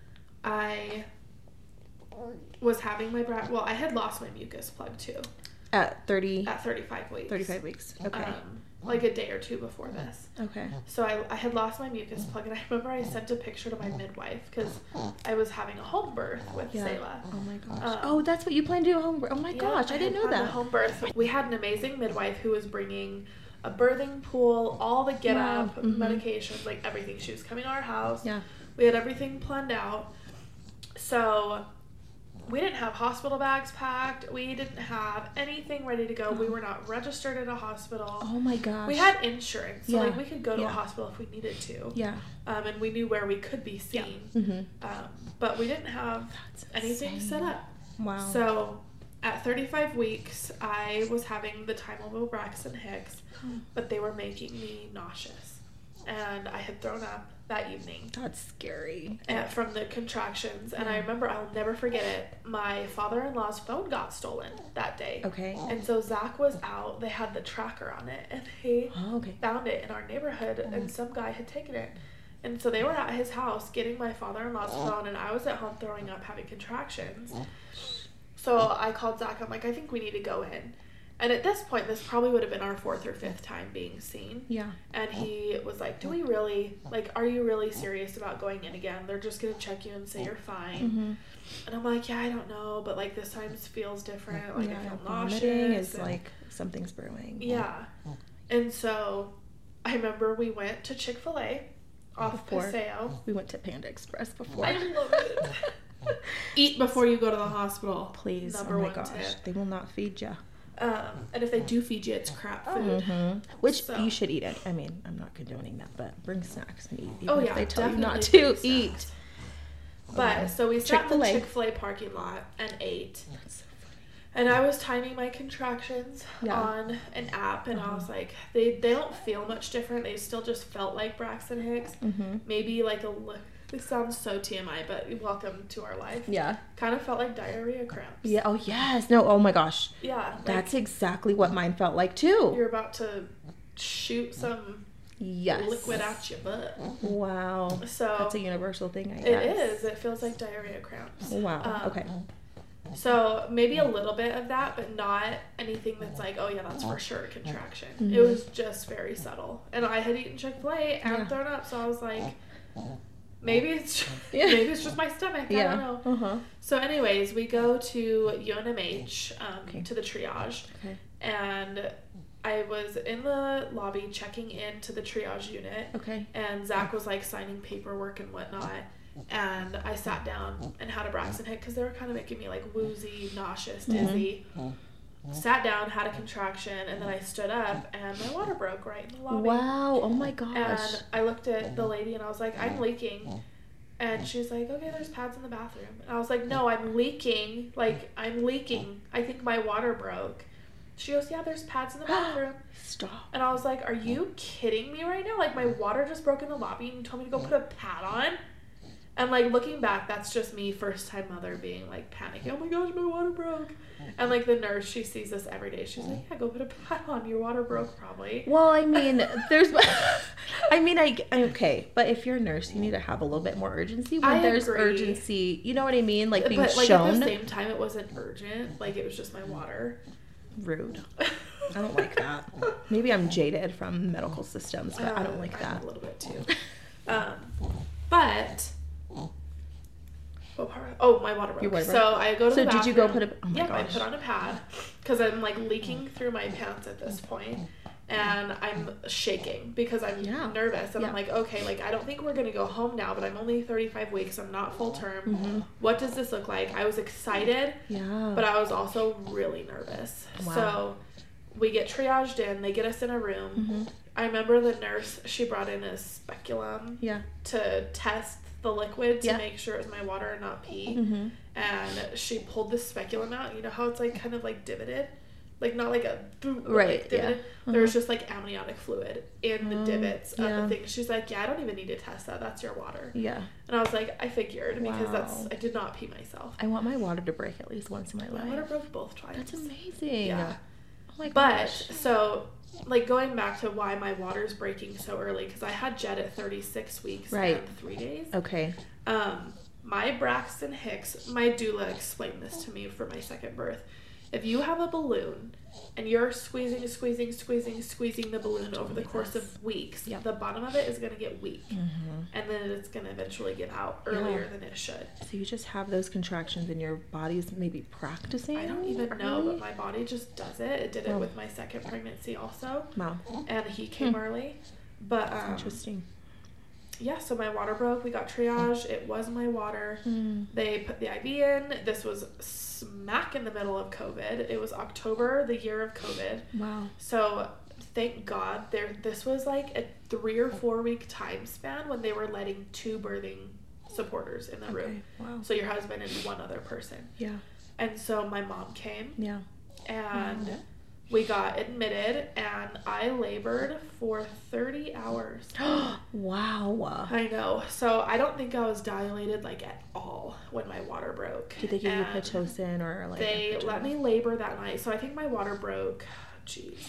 [SPEAKER 2] I was having my bra- well, I had lost my mucus plug too.
[SPEAKER 1] At thirty?
[SPEAKER 2] At thirty-five weeks.
[SPEAKER 1] thirty-five weeks. Okay.
[SPEAKER 2] Um, like a day or two before this.
[SPEAKER 1] Okay.
[SPEAKER 2] So I, I had lost my mucus plug, and I remember I sent a picture to my midwife because I was having a home birth with
[SPEAKER 1] yeah.
[SPEAKER 2] Selah.
[SPEAKER 1] Oh my gosh.
[SPEAKER 2] Um,
[SPEAKER 1] oh, that's what you plan to do, home birth. Oh my
[SPEAKER 2] yeah,
[SPEAKER 1] gosh, I, I didn't know that.
[SPEAKER 2] A home birth. We had an amazing midwife who was bringing a birthing pool, all the get
[SPEAKER 1] wow.
[SPEAKER 2] up,
[SPEAKER 1] mm-hmm.
[SPEAKER 2] medications, like everything. She was coming to our house.
[SPEAKER 1] Yeah.
[SPEAKER 2] We had everything planned out. So we didn't have hospital bags packed. We didn't have anything ready to go. We were not registered at a hospital.
[SPEAKER 1] Oh my gosh.
[SPEAKER 2] We had insurance. So
[SPEAKER 1] yeah.
[SPEAKER 2] like we could go to
[SPEAKER 1] yeah.
[SPEAKER 2] a hospital if we needed to.
[SPEAKER 1] Yeah.
[SPEAKER 2] Um, and we knew where we could be seen.
[SPEAKER 1] Yeah. Mm-hmm.
[SPEAKER 2] Um, but we didn't have
[SPEAKER 1] That's
[SPEAKER 2] anything
[SPEAKER 1] insane.
[SPEAKER 2] set up.
[SPEAKER 1] Wow.
[SPEAKER 2] So at thirty-five weeks, I was having the timeable Braxton Hicks, but they were making me nauseous. And I had thrown up that evening.
[SPEAKER 1] That's scary.
[SPEAKER 2] And from the contractions. And I remember, I'll never forget it, my father-in-law's phone got stolen that day.
[SPEAKER 1] Okay.
[SPEAKER 2] And so Zach was out. They had the tracker on it. And they
[SPEAKER 1] oh, okay.
[SPEAKER 2] found it in our neighborhood. Oh. And some guy had taken it. And so they were at his house getting my father-in-law's phone. And I was at home throwing up, having contractions. So I called Zach. I'm like, I think we need to go in. And at this point, this probably would have been our fourth or fifth time being seen.
[SPEAKER 1] Yeah.
[SPEAKER 2] And he was like, do we really, like, are you really serious about going in again? They're just going to check you and say you're fine.
[SPEAKER 1] Mm-hmm.
[SPEAKER 2] And I'm like, yeah, I don't know. But, like, this time feels different. Like,
[SPEAKER 1] yeah,
[SPEAKER 2] I feel
[SPEAKER 1] vomiting
[SPEAKER 2] nauseous.
[SPEAKER 1] is
[SPEAKER 2] and,
[SPEAKER 1] like something's brewing.
[SPEAKER 2] Yeah. And so I remember we went to Chick-fil-A off
[SPEAKER 1] before,
[SPEAKER 2] Paseo.
[SPEAKER 1] We went to Panda Express before.
[SPEAKER 2] I love it. Eat before you go to the hospital.
[SPEAKER 1] Please.
[SPEAKER 2] Number
[SPEAKER 1] oh my
[SPEAKER 2] one
[SPEAKER 1] gosh.
[SPEAKER 2] tip.
[SPEAKER 1] They will not feed you.
[SPEAKER 2] Um, and if they do feed you, it's crap food.
[SPEAKER 1] Mm-hmm. Which
[SPEAKER 2] so.
[SPEAKER 1] you should eat. It. I mean, I'm not condoning that, but bring snacks and eat. Even
[SPEAKER 2] oh,
[SPEAKER 1] if
[SPEAKER 2] yeah.
[SPEAKER 1] they tell you not
[SPEAKER 2] to
[SPEAKER 1] eat.
[SPEAKER 2] But,
[SPEAKER 1] okay.
[SPEAKER 2] so we sat
[SPEAKER 1] Chick-fil-A.
[SPEAKER 2] in the Chick-fil-A parking lot and ate.
[SPEAKER 1] That's so funny.
[SPEAKER 2] And I was timing my contractions yeah. on an app, and uh-huh. I was like, they, they don't feel much different. They still just felt like Braxton Hicks.
[SPEAKER 1] Mm-hmm.
[SPEAKER 2] Maybe like a... This sounds so T M I, but welcome to our life.
[SPEAKER 1] Yeah.
[SPEAKER 2] Kind of felt like diarrhea cramps.
[SPEAKER 1] Yeah. Oh, yes. No. Oh, my gosh.
[SPEAKER 2] Yeah. Like,
[SPEAKER 1] that's exactly what mine felt like, too.
[SPEAKER 2] You're about to shoot some
[SPEAKER 1] yes.
[SPEAKER 2] liquid out your butt.
[SPEAKER 1] Wow.
[SPEAKER 2] So
[SPEAKER 1] that's a universal thing, I guess.
[SPEAKER 2] It is. It feels like diarrhea cramps.
[SPEAKER 1] Wow.
[SPEAKER 2] Um,
[SPEAKER 1] okay.
[SPEAKER 2] So maybe a little bit of that, but not anything that's like, oh, yeah, that's for sure a contraction.
[SPEAKER 1] Mm-hmm.
[SPEAKER 2] It was just very subtle. And I had eaten Chick-fil-A and
[SPEAKER 1] yeah.
[SPEAKER 2] thrown up, so I was like... Maybe it's just,
[SPEAKER 1] yeah.
[SPEAKER 2] maybe it's just my stomach.
[SPEAKER 1] Yeah.
[SPEAKER 2] I don't know.
[SPEAKER 1] Uh-huh.
[SPEAKER 2] So, anyways, we go to U N M H um,
[SPEAKER 1] okay.
[SPEAKER 2] to the triage,
[SPEAKER 1] okay.
[SPEAKER 2] and I was in the lobby checking into the triage unit.
[SPEAKER 1] Okay.
[SPEAKER 2] And Zach was like signing paperwork and whatnot, and I sat down and had a Braxton Hicks because they were kind of making me like woozy, nauseous, dizzy. Mm-hmm. Sat down, had a contraction, and then I stood up, and my water broke right in the lobby.
[SPEAKER 1] Wow! Oh my gosh!
[SPEAKER 2] And I looked at the lady, and I was like, "I'm leaking," and she's like, "Okay, there's pads in the bathroom." And I was like, "No, I'm leaking. Like, I'm leaking. I think my water broke." She goes, "Yeah, there's pads in the bathroom."
[SPEAKER 1] Stop.
[SPEAKER 2] And I was like, "Are you kidding me right now? Like, my water just broke in the lobby, and you told me to go put a pad on?" And, like, looking back, that's just me, first-time mother, being, like, panicking. Oh, my gosh, my water broke. And, like, the nurse, she sees us every day. She's like, yeah, go put a pad on. Your water broke, probably.
[SPEAKER 1] Well, I mean, there's... I mean, I... Okay, but if you're a nurse, you need to have a little bit more urgency when
[SPEAKER 2] I
[SPEAKER 1] there's
[SPEAKER 2] agree.
[SPEAKER 1] urgency. You know what I mean? Like, being
[SPEAKER 2] but, like,
[SPEAKER 1] shown.
[SPEAKER 2] at the same time, it wasn't urgent. Like, it was just my water.
[SPEAKER 1] Rude. I don't like that. Maybe I'm jaded from medical systems, but
[SPEAKER 2] uh,
[SPEAKER 1] I don't like that.
[SPEAKER 2] A little bit too. Um, but what part? Oh, my water broke.
[SPEAKER 1] Your water broke.
[SPEAKER 2] So I go to
[SPEAKER 1] So
[SPEAKER 2] the bathroom.
[SPEAKER 1] did you go put a? Oh my
[SPEAKER 2] yep,
[SPEAKER 1] gosh.
[SPEAKER 2] I put on a pad because I'm like leaking through my pants at this point, and I'm shaking because I'm
[SPEAKER 1] Yeah.
[SPEAKER 2] nervous, and
[SPEAKER 1] Yeah.
[SPEAKER 2] I'm like, okay, like I don't think we're gonna go home now, but I'm only thirty-five weeks. I'm not full term.
[SPEAKER 1] Mm-hmm.
[SPEAKER 2] What does this look like? I was excited,
[SPEAKER 1] Yeah.
[SPEAKER 2] but I was also really nervous.
[SPEAKER 1] Wow.
[SPEAKER 2] So we get triaged in. They get us in a room.
[SPEAKER 1] Mm-hmm.
[SPEAKER 2] I remember the nurse, she brought in a speculum
[SPEAKER 1] Yeah.
[SPEAKER 2] to test the liquid to
[SPEAKER 1] Yeah.
[SPEAKER 2] make sure it was my water and not pee.
[SPEAKER 1] Mm-hmm.
[SPEAKER 2] And she pulled the speculum out. You know how it's like kind of like divoted? Like not like a boom, but
[SPEAKER 1] Right,
[SPEAKER 2] like divoted.
[SPEAKER 1] yeah.
[SPEAKER 2] There was
[SPEAKER 1] Uh-huh.
[SPEAKER 2] just like amniotic fluid in the
[SPEAKER 1] Oh,
[SPEAKER 2] divots of
[SPEAKER 1] yeah.
[SPEAKER 2] the thing. She's like, yeah, I don't even need to test that. That's your water.
[SPEAKER 1] Yeah.
[SPEAKER 2] And I was like, I figured because
[SPEAKER 1] Wow.
[SPEAKER 2] that's I did not pee myself.
[SPEAKER 1] I want my water to break at least once in my
[SPEAKER 2] My
[SPEAKER 1] life.
[SPEAKER 2] water broke both times.
[SPEAKER 1] That's amazing.
[SPEAKER 2] Yeah.
[SPEAKER 1] Oh my
[SPEAKER 2] But
[SPEAKER 1] gosh.
[SPEAKER 2] so, like going back to why my water's breaking so early, because I had Jed at thirty-six weeks
[SPEAKER 1] Right.
[SPEAKER 2] and three days.
[SPEAKER 1] Okay.
[SPEAKER 2] Um, my Braxton Hicks, my doula explained this to me for my second birth. If you have a balloon and you're squeezing, squeezing, squeezing, squeezing the balloon over the course of weeks,
[SPEAKER 1] Yep.
[SPEAKER 2] the bottom of it is going to get weak.
[SPEAKER 1] Mm-hmm.
[SPEAKER 2] And then it's going to eventually give out earlier
[SPEAKER 1] Yeah.
[SPEAKER 2] than it should.
[SPEAKER 1] So you just have those contractions and your body's maybe practicing?
[SPEAKER 2] I don't even know,
[SPEAKER 1] early?
[SPEAKER 2] but my body just does it. It did it
[SPEAKER 1] Wow.
[SPEAKER 2] with my second pregnancy also.
[SPEAKER 1] Wow.
[SPEAKER 2] And he came
[SPEAKER 1] Hmm.
[SPEAKER 2] early. But
[SPEAKER 1] That's
[SPEAKER 2] um,
[SPEAKER 1] interesting.
[SPEAKER 2] yeah, so my water broke. We got triage. It was my water.
[SPEAKER 1] Mm.
[SPEAKER 2] They put the I V in. This was smack in the middle of COVID. It was October, the year of COVID.
[SPEAKER 1] Wow.
[SPEAKER 2] So thank God there. This was like a three or four week time span when they were letting two birthing supporters in the
[SPEAKER 1] Okay.
[SPEAKER 2] room.
[SPEAKER 1] Wow.
[SPEAKER 2] So your husband and one other person.
[SPEAKER 1] Yeah.
[SPEAKER 2] And so my mom came
[SPEAKER 1] Yeah.
[SPEAKER 2] and
[SPEAKER 1] Wow.
[SPEAKER 2] we got admitted and I labored for thirty hours.
[SPEAKER 1] Wow.
[SPEAKER 2] I know. So I don't think I was dilated like at all when my water broke.
[SPEAKER 1] Did they give you
[SPEAKER 2] And
[SPEAKER 1] Pitocin or like?
[SPEAKER 2] They
[SPEAKER 1] epidural?
[SPEAKER 2] let me labor that night. So I think my water broke. Jeez.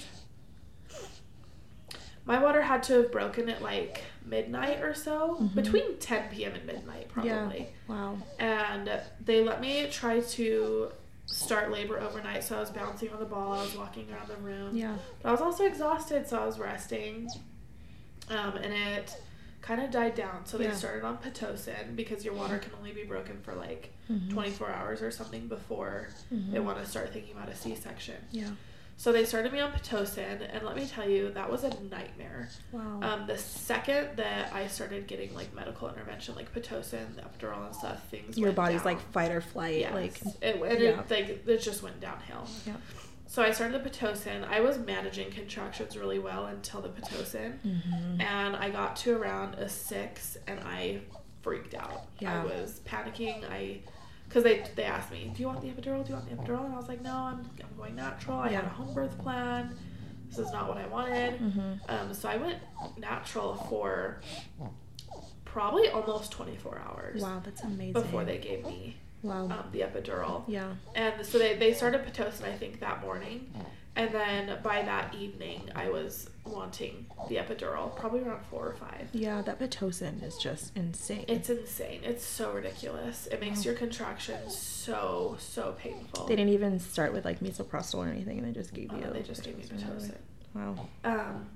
[SPEAKER 2] My water had to have broken at like midnight or so,
[SPEAKER 1] Mhm.
[SPEAKER 2] between ten p.m. and midnight probably.
[SPEAKER 1] Yeah. Wow.
[SPEAKER 2] And they let me try to start labor overnight. So I was bouncing on the ball. I was walking around the room.
[SPEAKER 1] Yeah.
[SPEAKER 2] But I was also exhausted, so I was resting. Um, and it kind of died down. So they
[SPEAKER 1] Yeah.
[SPEAKER 2] started on Pitocin because your water can only be broken for like
[SPEAKER 1] Mhm.
[SPEAKER 2] twenty-four hours or something before
[SPEAKER 1] Mhm.
[SPEAKER 2] they want to start thinking about a C-section.
[SPEAKER 1] Yeah.
[SPEAKER 2] So they started me on Pitocin, and let me tell you, that was a nightmare.
[SPEAKER 1] Wow.
[SPEAKER 2] Um, the second that I started getting like medical intervention, like Pitocin, the epidural and stuff, things
[SPEAKER 1] Your
[SPEAKER 2] went
[SPEAKER 1] body's
[SPEAKER 2] down.
[SPEAKER 1] like fight or flight.
[SPEAKER 2] Yes.
[SPEAKER 1] Like.
[SPEAKER 2] it, and
[SPEAKER 1] yeah.
[SPEAKER 2] it, like it just went downhill.
[SPEAKER 1] Yeah.
[SPEAKER 2] So I started the Pitocin. I was managing contractions really well until the Pitocin,
[SPEAKER 1] Mm-hmm.
[SPEAKER 2] and I got to around a six, and I freaked out.
[SPEAKER 1] Yeah.
[SPEAKER 2] I was panicking. I, because they they asked me, do you want the epidural? Do you want the epidural? And I was like, no, I'm I'm going natural. I had
[SPEAKER 1] Yeah.
[SPEAKER 2] a home birth plan. This is not what I wanted.
[SPEAKER 1] Mm-hmm.
[SPEAKER 2] Um, so I went natural for probably almost twenty-four hours
[SPEAKER 1] Wow, that's amazing.
[SPEAKER 2] before they gave me
[SPEAKER 1] Wow.
[SPEAKER 2] um, the epidural.
[SPEAKER 1] Yeah.
[SPEAKER 2] And so they, they started Pitocin, I think, that morning. And then by that evening, I was wanting the epidural, probably around four or five.
[SPEAKER 1] Yeah, that Pitocin is just insane.
[SPEAKER 2] It's insane. It's so ridiculous. It makes
[SPEAKER 1] Wow.
[SPEAKER 2] your contractions so, so painful.
[SPEAKER 1] They didn't even start with like misoprostol or anything, and they just gave
[SPEAKER 2] Oh,
[SPEAKER 1] you.
[SPEAKER 2] no, they just gave me Pitocin.
[SPEAKER 1] Wow.
[SPEAKER 2] Um,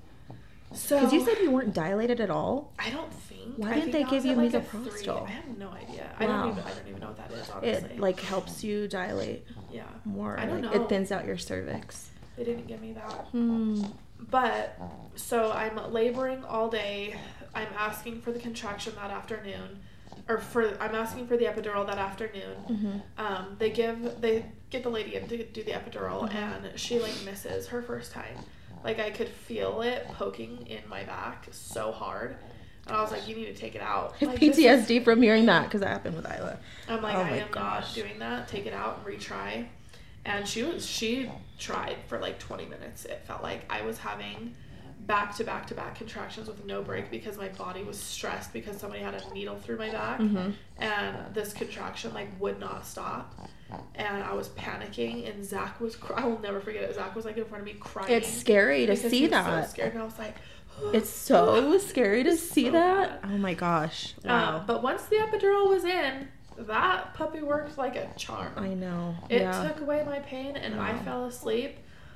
[SPEAKER 2] so
[SPEAKER 1] Because you said you weren't dilated at all.
[SPEAKER 2] I don't think.
[SPEAKER 1] Why
[SPEAKER 2] I
[SPEAKER 1] didn't
[SPEAKER 2] think
[SPEAKER 1] they
[SPEAKER 2] I
[SPEAKER 1] give
[SPEAKER 2] was
[SPEAKER 1] you
[SPEAKER 2] at, like, a three.
[SPEAKER 1] misoprostol?
[SPEAKER 2] I have no idea. I
[SPEAKER 1] Wow.
[SPEAKER 2] don't even. I don't even know what that is. Honestly.
[SPEAKER 1] It like helps you dilate
[SPEAKER 2] yeah.
[SPEAKER 1] more.
[SPEAKER 2] I don't
[SPEAKER 1] like,
[SPEAKER 2] know.
[SPEAKER 1] It thins out your cervix.
[SPEAKER 2] They didn't give me that.
[SPEAKER 1] Hmm.
[SPEAKER 2] But so I'm laboring all day. I'm asking for the contraction that afternoon, or for I'm asking for the epidural that afternoon.
[SPEAKER 1] Mm-hmm.
[SPEAKER 2] Um, they give they get the lady in to do the epidural,
[SPEAKER 1] Mhm.
[SPEAKER 2] and she like misses her first time. Like I could feel it poking in my back so hard, and I was like, "You need to take it out."
[SPEAKER 1] I have
[SPEAKER 2] Like,
[SPEAKER 1] P
[SPEAKER 2] this
[SPEAKER 1] T S D
[SPEAKER 2] is-
[SPEAKER 1] from hearing that because that happened with Isla.
[SPEAKER 2] I'm like,
[SPEAKER 1] Oh
[SPEAKER 2] I
[SPEAKER 1] my
[SPEAKER 2] am
[SPEAKER 1] gosh.
[SPEAKER 2] not doing that. Take it out and retry. And she was she tried for like twenty minutes. It felt like I was having back to back to back contractions with no break because my body was stressed because somebody had a needle through my back,
[SPEAKER 1] Mm-hmm.
[SPEAKER 2] and this contraction like would not stop. And I was panicking, and Zach was cr- I will never forget it. Zach was like in front of me crying.
[SPEAKER 1] It's scary to
[SPEAKER 2] because
[SPEAKER 1] see
[SPEAKER 2] he was
[SPEAKER 1] that.
[SPEAKER 2] So scared, and I was like,
[SPEAKER 1] It's so scary to see
[SPEAKER 2] so
[SPEAKER 1] that.
[SPEAKER 2] bad.
[SPEAKER 1] Oh my gosh. Wow.
[SPEAKER 2] Um, but once the epidural was in, that puppy worked like a charm.
[SPEAKER 1] I know.
[SPEAKER 2] It
[SPEAKER 1] yeah.
[SPEAKER 2] took away my pain, and I
[SPEAKER 1] Wow.
[SPEAKER 2] fell asleep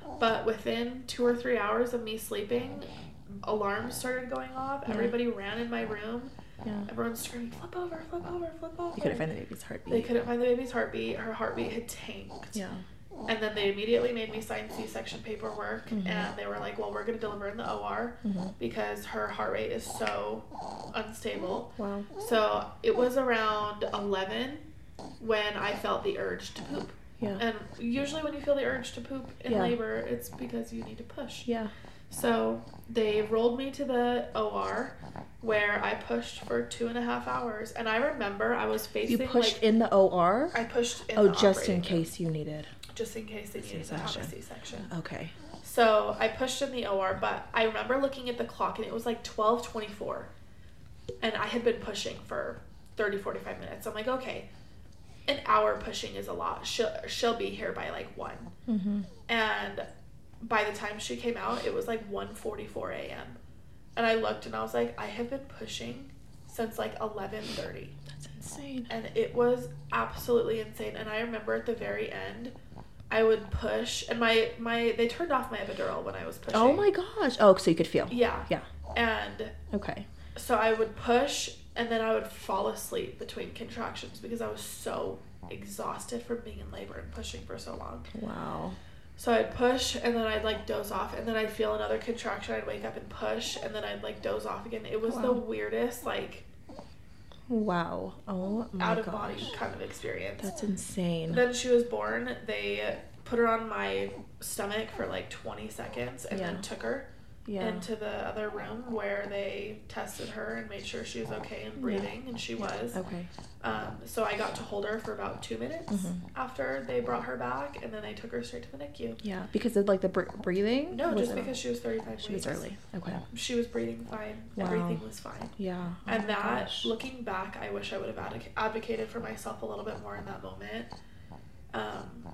[SPEAKER 2] But within two or three hours of me sleeping, alarms started going off. Yeah. Everybody ran in my room.
[SPEAKER 1] Yeah.
[SPEAKER 2] Everyone's screaming, flip over, flip over, flip over.
[SPEAKER 1] You couldn't find the baby's heartbeat.
[SPEAKER 2] They couldn't find the baby's heartbeat. Her heartbeat had tanked.
[SPEAKER 1] Yeah.
[SPEAKER 2] And then they immediately made me sign C-section paperwork, mm-hmm. and they were like, well, we're going to deliver in the O R mm-hmm. because her heart rate is so unstable.
[SPEAKER 1] Wow.
[SPEAKER 2] So it was around eleven when I felt the urge to poop.
[SPEAKER 1] Yeah.
[SPEAKER 2] And usually when you feel the urge to poop in
[SPEAKER 1] yeah.
[SPEAKER 2] labor, it's because you need to push.
[SPEAKER 1] Yeah.
[SPEAKER 2] So they rolled me to the O R where I pushed for two and a half hours. And I remember I was facing...
[SPEAKER 1] You pushed
[SPEAKER 2] like,
[SPEAKER 1] in the O R?
[SPEAKER 2] I pushed in
[SPEAKER 1] oh,
[SPEAKER 2] the
[SPEAKER 1] Oh, just in
[SPEAKER 2] room.
[SPEAKER 1] case you needed...
[SPEAKER 2] Just in case they needed to have a C-section.
[SPEAKER 1] Okay.
[SPEAKER 2] So I pushed in the O R, but I remember looking at the clock and it was like twelve twenty-four. And I had been pushing for thirty, forty-five minutes. I'm like, okay, an hour pushing is a lot. She'll, she'll be here by like one.
[SPEAKER 1] Mm-hmm.
[SPEAKER 2] And by the time she came out, it was like one forty-four a.m. And I looked and I was like, I have been pushing since like eleven thirty.
[SPEAKER 1] That's insane.
[SPEAKER 2] And it was absolutely insane. And I remember at the very end, I would push, and my, my they turned off my epidural when I was pushing.
[SPEAKER 1] Oh my gosh. Oh, so you could feel.
[SPEAKER 2] Yeah.
[SPEAKER 1] Yeah.
[SPEAKER 2] And
[SPEAKER 1] okay.
[SPEAKER 2] So I would push, and then I would fall asleep between contractions because I was so exhausted from being in labor and pushing for so long.
[SPEAKER 1] Wow.
[SPEAKER 2] So I'd push, and then I'd like doze off, and then I'd feel another contraction. I'd wake up and push, and then I'd like doze off again. It was wow. the weirdest, like...
[SPEAKER 1] Wow. Oh my
[SPEAKER 2] out of
[SPEAKER 1] gosh.
[SPEAKER 2] body kind of experience.
[SPEAKER 1] That's insane.
[SPEAKER 2] Then she was born. They put her on my stomach for like twenty seconds and yeah. then took her yeah. into the other room where they tested her and made sure she was okay and breathing, yeah. and she was.
[SPEAKER 1] Okay.
[SPEAKER 2] Um, so I got to hold her for about two minutes mm-hmm. after they brought her back, and then they took her straight to the N I C U.
[SPEAKER 1] Yeah, because of like the br- breathing?
[SPEAKER 2] No, just because she was thirty-five
[SPEAKER 1] she
[SPEAKER 2] weeks.
[SPEAKER 1] She was early. Okay.
[SPEAKER 2] She was breathing fine. Wow. Everything was fine.
[SPEAKER 1] Yeah. Oh
[SPEAKER 2] and that,
[SPEAKER 1] gosh.
[SPEAKER 2] looking back, I wish I would have advoc- advocated for myself a little bit more in that moment. Um,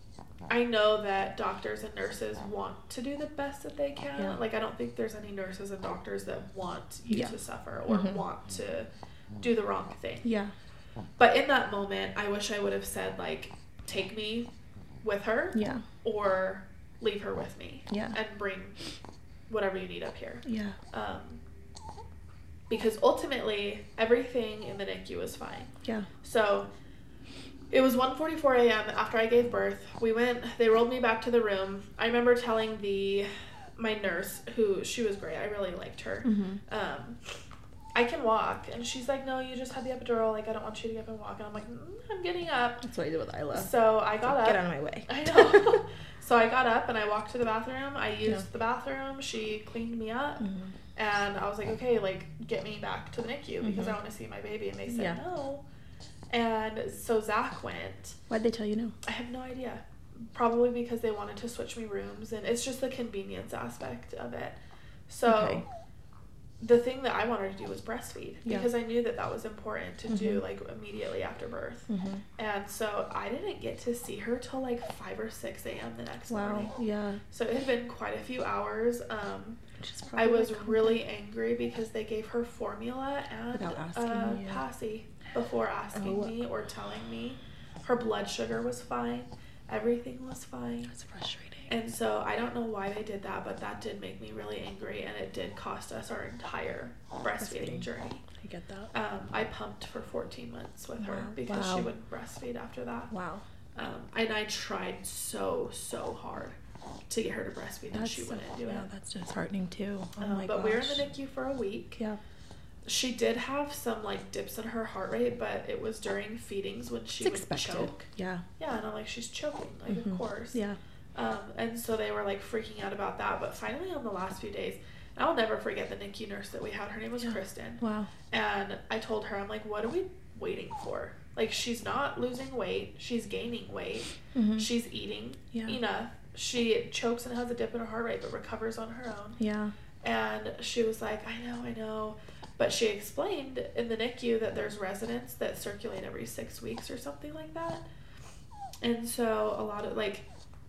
[SPEAKER 2] I know that doctors and nurses want to do the best that they can. Yeah. Like, I don't think there's any nurses and doctors that want you yeah. to suffer or mm-hmm. want to do the wrong thing.
[SPEAKER 1] Yeah.
[SPEAKER 2] But in that moment, I wish I would have said, like, take me with her.
[SPEAKER 1] Yeah.
[SPEAKER 2] Or leave her with me.
[SPEAKER 1] Yeah.
[SPEAKER 2] And bring whatever you need up here.
[SPEAKER 1] Yeah.
[SPEAKER 2] Um, because ultimately, everything in the N I C U was fine.
[SPEAKER 1] Yeah.
[SPEAKER 2] So... It was one forty-four a.m. after I gave birth. We went, they rolled me back to the room. I remember telling the, my nurse, who, she was great. I really liked her.
[SPEAKER 1] Mm-hmm.
[SPEAKER 2] Um, I can walk. And she's like, no, you just had the epidural. Like, I don't want you to get up and walk. And I'm like, mm, I'm getting up.
[SPEAKER 1] That's what I did with Isla.
[SPEAKER 2] So I got
[SPEAKER 1] like,
[SPEAKER 2] up.
[SPEAKER 1] Get out of my way.
[SPEAKER 2] I know. So I got up and I walked to the bathroom. I used yeah. the bathroom. She cleaned me up.
[SPEAKER 1] Mm-hmm.
[SPEAKER 2] And I was like, okay, like, get me back to the N I C U because
[SPEAKER 1] mm-hmm.
[SPEAKER 2] I want to see my baby. And they said
[SPEAKER 1] yeah.
[SPEAKER 2] no. And so Zach went.
[SPEAKER 1] Why'd they tell you no?
[SPEAKER 2] I have no idea. Probably because they wanted to switch me rooms, and it's just the convenience aspect of it. So
[SPEAKER 1] okay.
[SPEAKER 2] the thing that I wanted to do was breastfeed
[SPEAKER 1] yeah.
[SPEAKER 2] because I knew that that was important to mm-hmm. do like immediately after birth.
[SPEAKER 1] Mm-hmm.
[SPEAKER 2] And so I didn't get to see her till like five or six a.m. the next
[SPEAKER 1] wow.
[SPEAKER 2] morning.
[SPEAKER 1] Yeah.
[SPEAKER 2] So it had been quite a few hours. Um,
[SPEAKER 1] I
[SPEAKER 2] was really angry because they gave her formula and
[SPEAKER 1] asking,
[SPEAKER 2] uh,
[SPEAKER 1] yeah.
[SPEAKER 2] Passy before asking
[SPEAKER 1] oh.
[SPEAKER 2] me or telling me. Her blood sugar was fine. Everything was fine.
[SPEAKER 1] That's frustrating.
[SPEAKER 2] And so I don't know why they did that, but that did make me really angry, and it did cost us our entire breastfeeding journey.
[SPEAKER 1] I get that.
[SPEAKER 2] Um, I pumped for fourteen months with her
[SPEAKER 1] wow.
[SPEAKER 2] because
[SPEAKER 1] wow.
[SPEAKER 2] she wouldn't breastfeed after that.
[SPEAKER 1] Wow.
[SPEAKER 2] Um, and I tried so, so hard to get her to breastfeed, and she wouldn't do
[SPEAKER 1] yeah,
[SPEAKER 2] it.
[SPEAKER 1] Yeah, that's disheartening too. Oh
[SPEAKER 2] um,
[SPEAKER 1] my
[SPEAKER 2] but
[SPEAKER 1] gosh.
[SPEAKER 2] we were in the N I C U for a week.
[SPEAKER 1] Yeah.
[SPEAKER 2] She did have some like dips in her heart rate, but it was during feedings when she
[SPEAKER 1] it's
[SPEAKER 2] would
[SPEAKER 1] expected.
[SPEAKER 2] choke.
[SPEAKER 1] Yeah.
[SPEAKER 2] Yeah, and I'm like, she's choking, like
[SPEAKER 1] mm-hmm.
[SPEAKER 2] of course.
[SPEAKER 1] Yeah.
[SPEAKER 2] Um, and so they were like freaking out about that. But finally, on the last few days, and I'll never forget the N I C U nurse that we had. Her name was
[SPEAKER 1] yeah.
[SPEAKER 2] Kristen.
[SPEAKER 1] Wow.
[SPEAKER 2] And I told her, I'm like, what are we waiting for? Like, she's not losing weight. She's gaining weight.
[SPEAKER 1] Mm-hmm.
[SPEAKER 2] She's eating
[SPEAKER 1] yeah.
[SPEAKER 2] enough. She chokes and has a dip in her heart rate, but recovers on her own.
[SPEAKER 1] Yeah.
[SPEAKER 2] And she was like, I know, I know. But she explained in the N I C U that there's residents that circulate every six weeks or something like that. And so a lot of, like,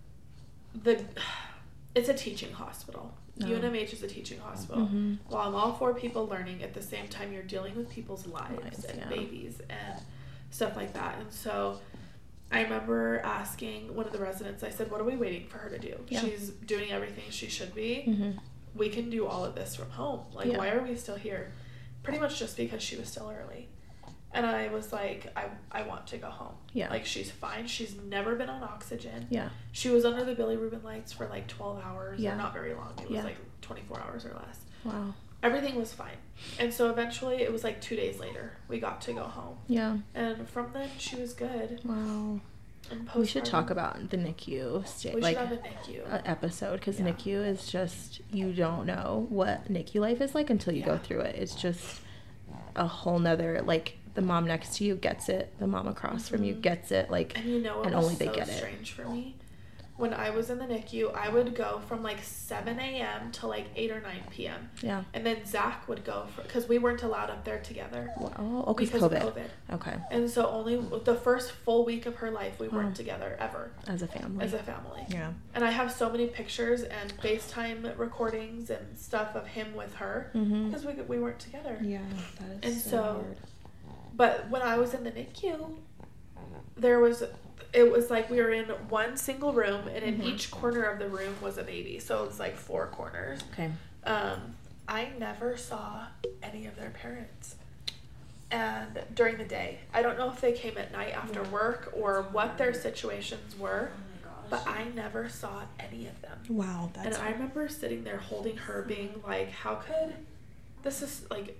[SPEAKER 2] the, it's a teaching hospital. No. U N M H is a teaching hospital.
[SPEAKER 1] Mm-hmm.
[SPEAKER 2] While I'm all for people learning, at the same time, you're dealing with people's lives
[SPEAKER 1] Lives,
[SPEAKER 2] and
[SPEAKER 1] yeah.
[SPEAKER 2] babies and stuff like that. And so I remember asking one of the residents, I said, what are we waiting for her to do?
[SPEAKER 1] Yeah.
[SPEAKER 2] She's doing everything she should be.
[SPEAKER 1] Mm-hmm.
[SPEAKER 2] We can do all of this from home. Like,
[SPEAKER 1] yeah.
[SPEAKER 2] why are we still here? Pretty much just because she was still early. And I was like, I, I want to go home.
[SPEAKER 1] Yeah.
[SPEAKER 2] Like, she's fine. She's never been on oxygen.
[SPEAKER 1] Yeah.
[SPEAKER 2] She was under the Bilirubin lights for like twelve hours.
[SPEAKER 1] Yeah.
[SPEAKER 2] Or not very long. It was
[SPEAKER 1] yeah.
[SPEAKER 2] like twenty-four hours or less.
[SPEAKER 1] Wow.
[SPEAKER 2] Everything was fine. And so eventually, it was like two days later, we got to go home.
[SPEAKER 1] Yeah.
[SPEAKER 2] And from then, she was good.
[SPEAKER 1] Wow.
[SPEAKER 2] And
[SPEAKER 1] we should talk about the N I C U sta-
[SPEAKER 2] we
[SPEAKER 1] like
[SPEAKER 2] should have a N I C U
[SPEAKER 1] uh, episode, because
[SPEAKER 2] yeah.
[SPEAKER 1] N I C U is just, you don't know what N I C U life is like until you
[SPEAKER 2] yeah.
[SPEAKER 1] go through it. It's just a whole nother, like, the mom next to you gets it, the mom across mm-hmm. from you gets it, like,
[SPEAKER 2] and you know what
[SPEAKER 1] and
[SPEAKER 2] was
[SPEAKER 1] only
[SPEAKER 2] so
[SPEAKER 1] they get
[SPEAKER 2] strange
[SPEAKER 1] it.
[SPEAKER 2] for me? When I was in the N I C U, I would go from like seven a.m. to like eight or nine p.m.
[SPEAKER 1] Yeah.
[SPEAKER 2] And then Zach would go, because we weren't allowed up there together.
[SPEAKER 1] Oh, okay,
[SPEAKER 2] because
[SPEAKER 1] COVID.
[SPEAKER 2] of COVID.
[SPEAKER 1] Okay.
[SPEAKER 2] And so only the first full week of her life, we weren't
[SPEAKER 1] oh.
[SPEAKER 2] together ever.
[SPEAKER 1] As a family.
[SPEAKER 2] As a family.
[SPEAKER 1] Yeah.
[SPEAKER 2] And I have so many pictures and FaceTime recordings and stuff of him with her,
[SPEAKER 1] mm-hmm.
[SPEAKER 2] because we, we weren't together.
[SPEAKER 1] Yeah, that is
[SPEAKER 2] and
[SPEAKER 1] so,
[SPEAKER 2] so
[SPEAKER 1] hard.
[SPEAKER 2] But when I was in the N I C U, there was, it was like we were in one single room, and in mm-hmm. each corner of the room was a baby. So it was like four corners.
[SPEAKER 1] Okay.
[SPEAKER 2] Um, I never saw any of their parents. And during the day, I don't know if they came at night after work or what their situations were, but I never saw any of them.
[SPEAKER 1] Wow, that's.
[SPEAKER 2] And I remember sitting there holding her, being like, "How could this is like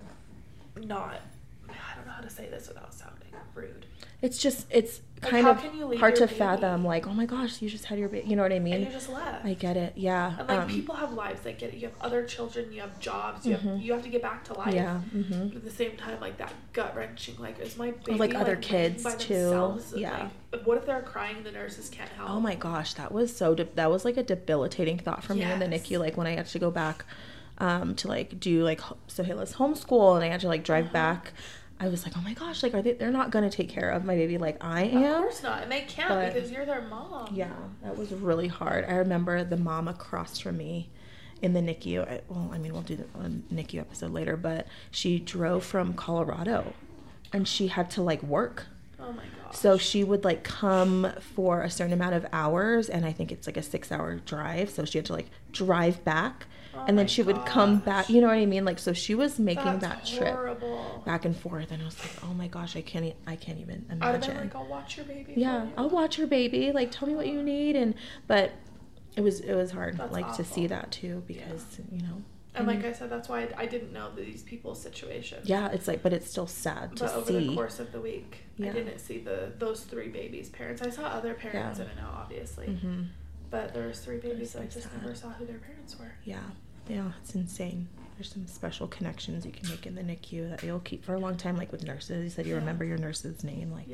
[SPEAKER 2] not? I don't know how to say this without sounding rude.
[SPEAKER 1] It's just it's
[SPEAKER 2] like,
[SPEAKER 1] kind
[SPEAKER 2] how
[SPEAKER 1] of
[SPEAKER 2] can you leave
[SPEAKER 1] hard
[SPEAKER 2] your
[SPEAKER 1] to
[SPEAKER 2] baby?
[SPEAKER 1] fathom. Like, oh my gosh, you just had your baby. You know what I mean?
[SPEAKER 2] And you just left.
[SPEAKER 1] I get it. Yeah.
[SPEAKER 2] And like
[SPEAKER 1] um,
[SPEAKER 2] people have lives. They get it. You have other children. You have jobs. You
[SPEAKER 1] mm-hmm.
[SPEAKER 2] have you have to get back to life.
[SPEAKER 1] Yeah. Mm-hmm.
[SPEAKER 2] But at the same time, like that gut wrenching. Like, is my baby
[SPEAKER 1] or like other
[SPEAKER 2] like,
[SPEAKER 1] kids
[SPEAKER 2] by
[SPEAKER 1] too?
[SPEAKER 2] themselves?
[SPEAKER 1] Yeah.
[SPEAKER 2] Like, what if they're crying and the nurses can't help?
[SPEAKER 1] Oh my gosh, that was so de- that was like a debilitating thought for me
[SPEAKER 2] yes.
[SPEAKER 1] in the N I C U. Like when I had to go back um, to like do like Soheila's homeschool, and I had to like drive uh-huh. back. I was like, oh my gosh, like, are they, they're not going to take care of my baby like I am?
[SPEAKER 2] Of course not. And they can't but, because you're their mom.
[SPEAKER 1] Yeah, that was really hard. I remember the mom across from me in the N I C U. I, well, I mean, we'll do the N I C U episode later, but she drove from Colorado and she had to like work.
[SPEAKER 2] Oh my gosh.
[SPEAKER 1] So she would like come for a certain amount of hours, and I think it's like a six hour drive. So she had to like drive back.
[SPEAKER 2] Oh
[SPEAKER 1] and then she
[SPEAKER 2] gosh.
[SPEAKER 1] would come back, you know what I mean? Like, so she was making
[SPEAKER 2] That's
[SPEAKER 1] that trip
[SPEAKER 2] horrible.
[SPEAKER 1] back and forth, and I was like, oh my gosh, I can't, e- I can't even imagine.
[SPEAKER 2] I'd have been like, I'll watch your baby.
[SPEAKER 1] Yeah, I'll watch your baby. Like, tell me what you need, and but it was it was hard,
[SPEAKER 2] That's
[SPEAKER 1] like
[SPEAKER 2] awful.
[SPEAKER 1] to see that too, because yeah. you know.
[SPEAKER 2] And like I said, that's why I, I didn't know these people's situation.
[SPEAKER 1] Yeah, it's like, but it's still sad to
[SPEAKER 2] but over
[SPEAKER 1] see.
[SPEAKER 2] the course of the week,
[SPEAKER 1] yeah.
[SPEAKER 2] I didn't see the those three babies' parents. I saw other parents
[SPEAKER 1] yeah.
[SPEAKER 2] in and out, obviously,
[SPEAKER 1] mm-hmm.
[SPEAKER 2] but there was three babies
[SPEAKER 1] so
[SPEAKER 2] that I just
[SPEAKER 1] sad.
[SPEAKER 2] never saw who their parents were.
[SPEAKER 1] Yeah. Yeah, it's insane. There's some special connections you can make in the N I C U that you'll keep for a long time, like with nurses. You said you
[SPEAKER 2] yeah.
[SPEAKER 1] remember your nurse's name. Like,
[SPEAKER 2] yeah.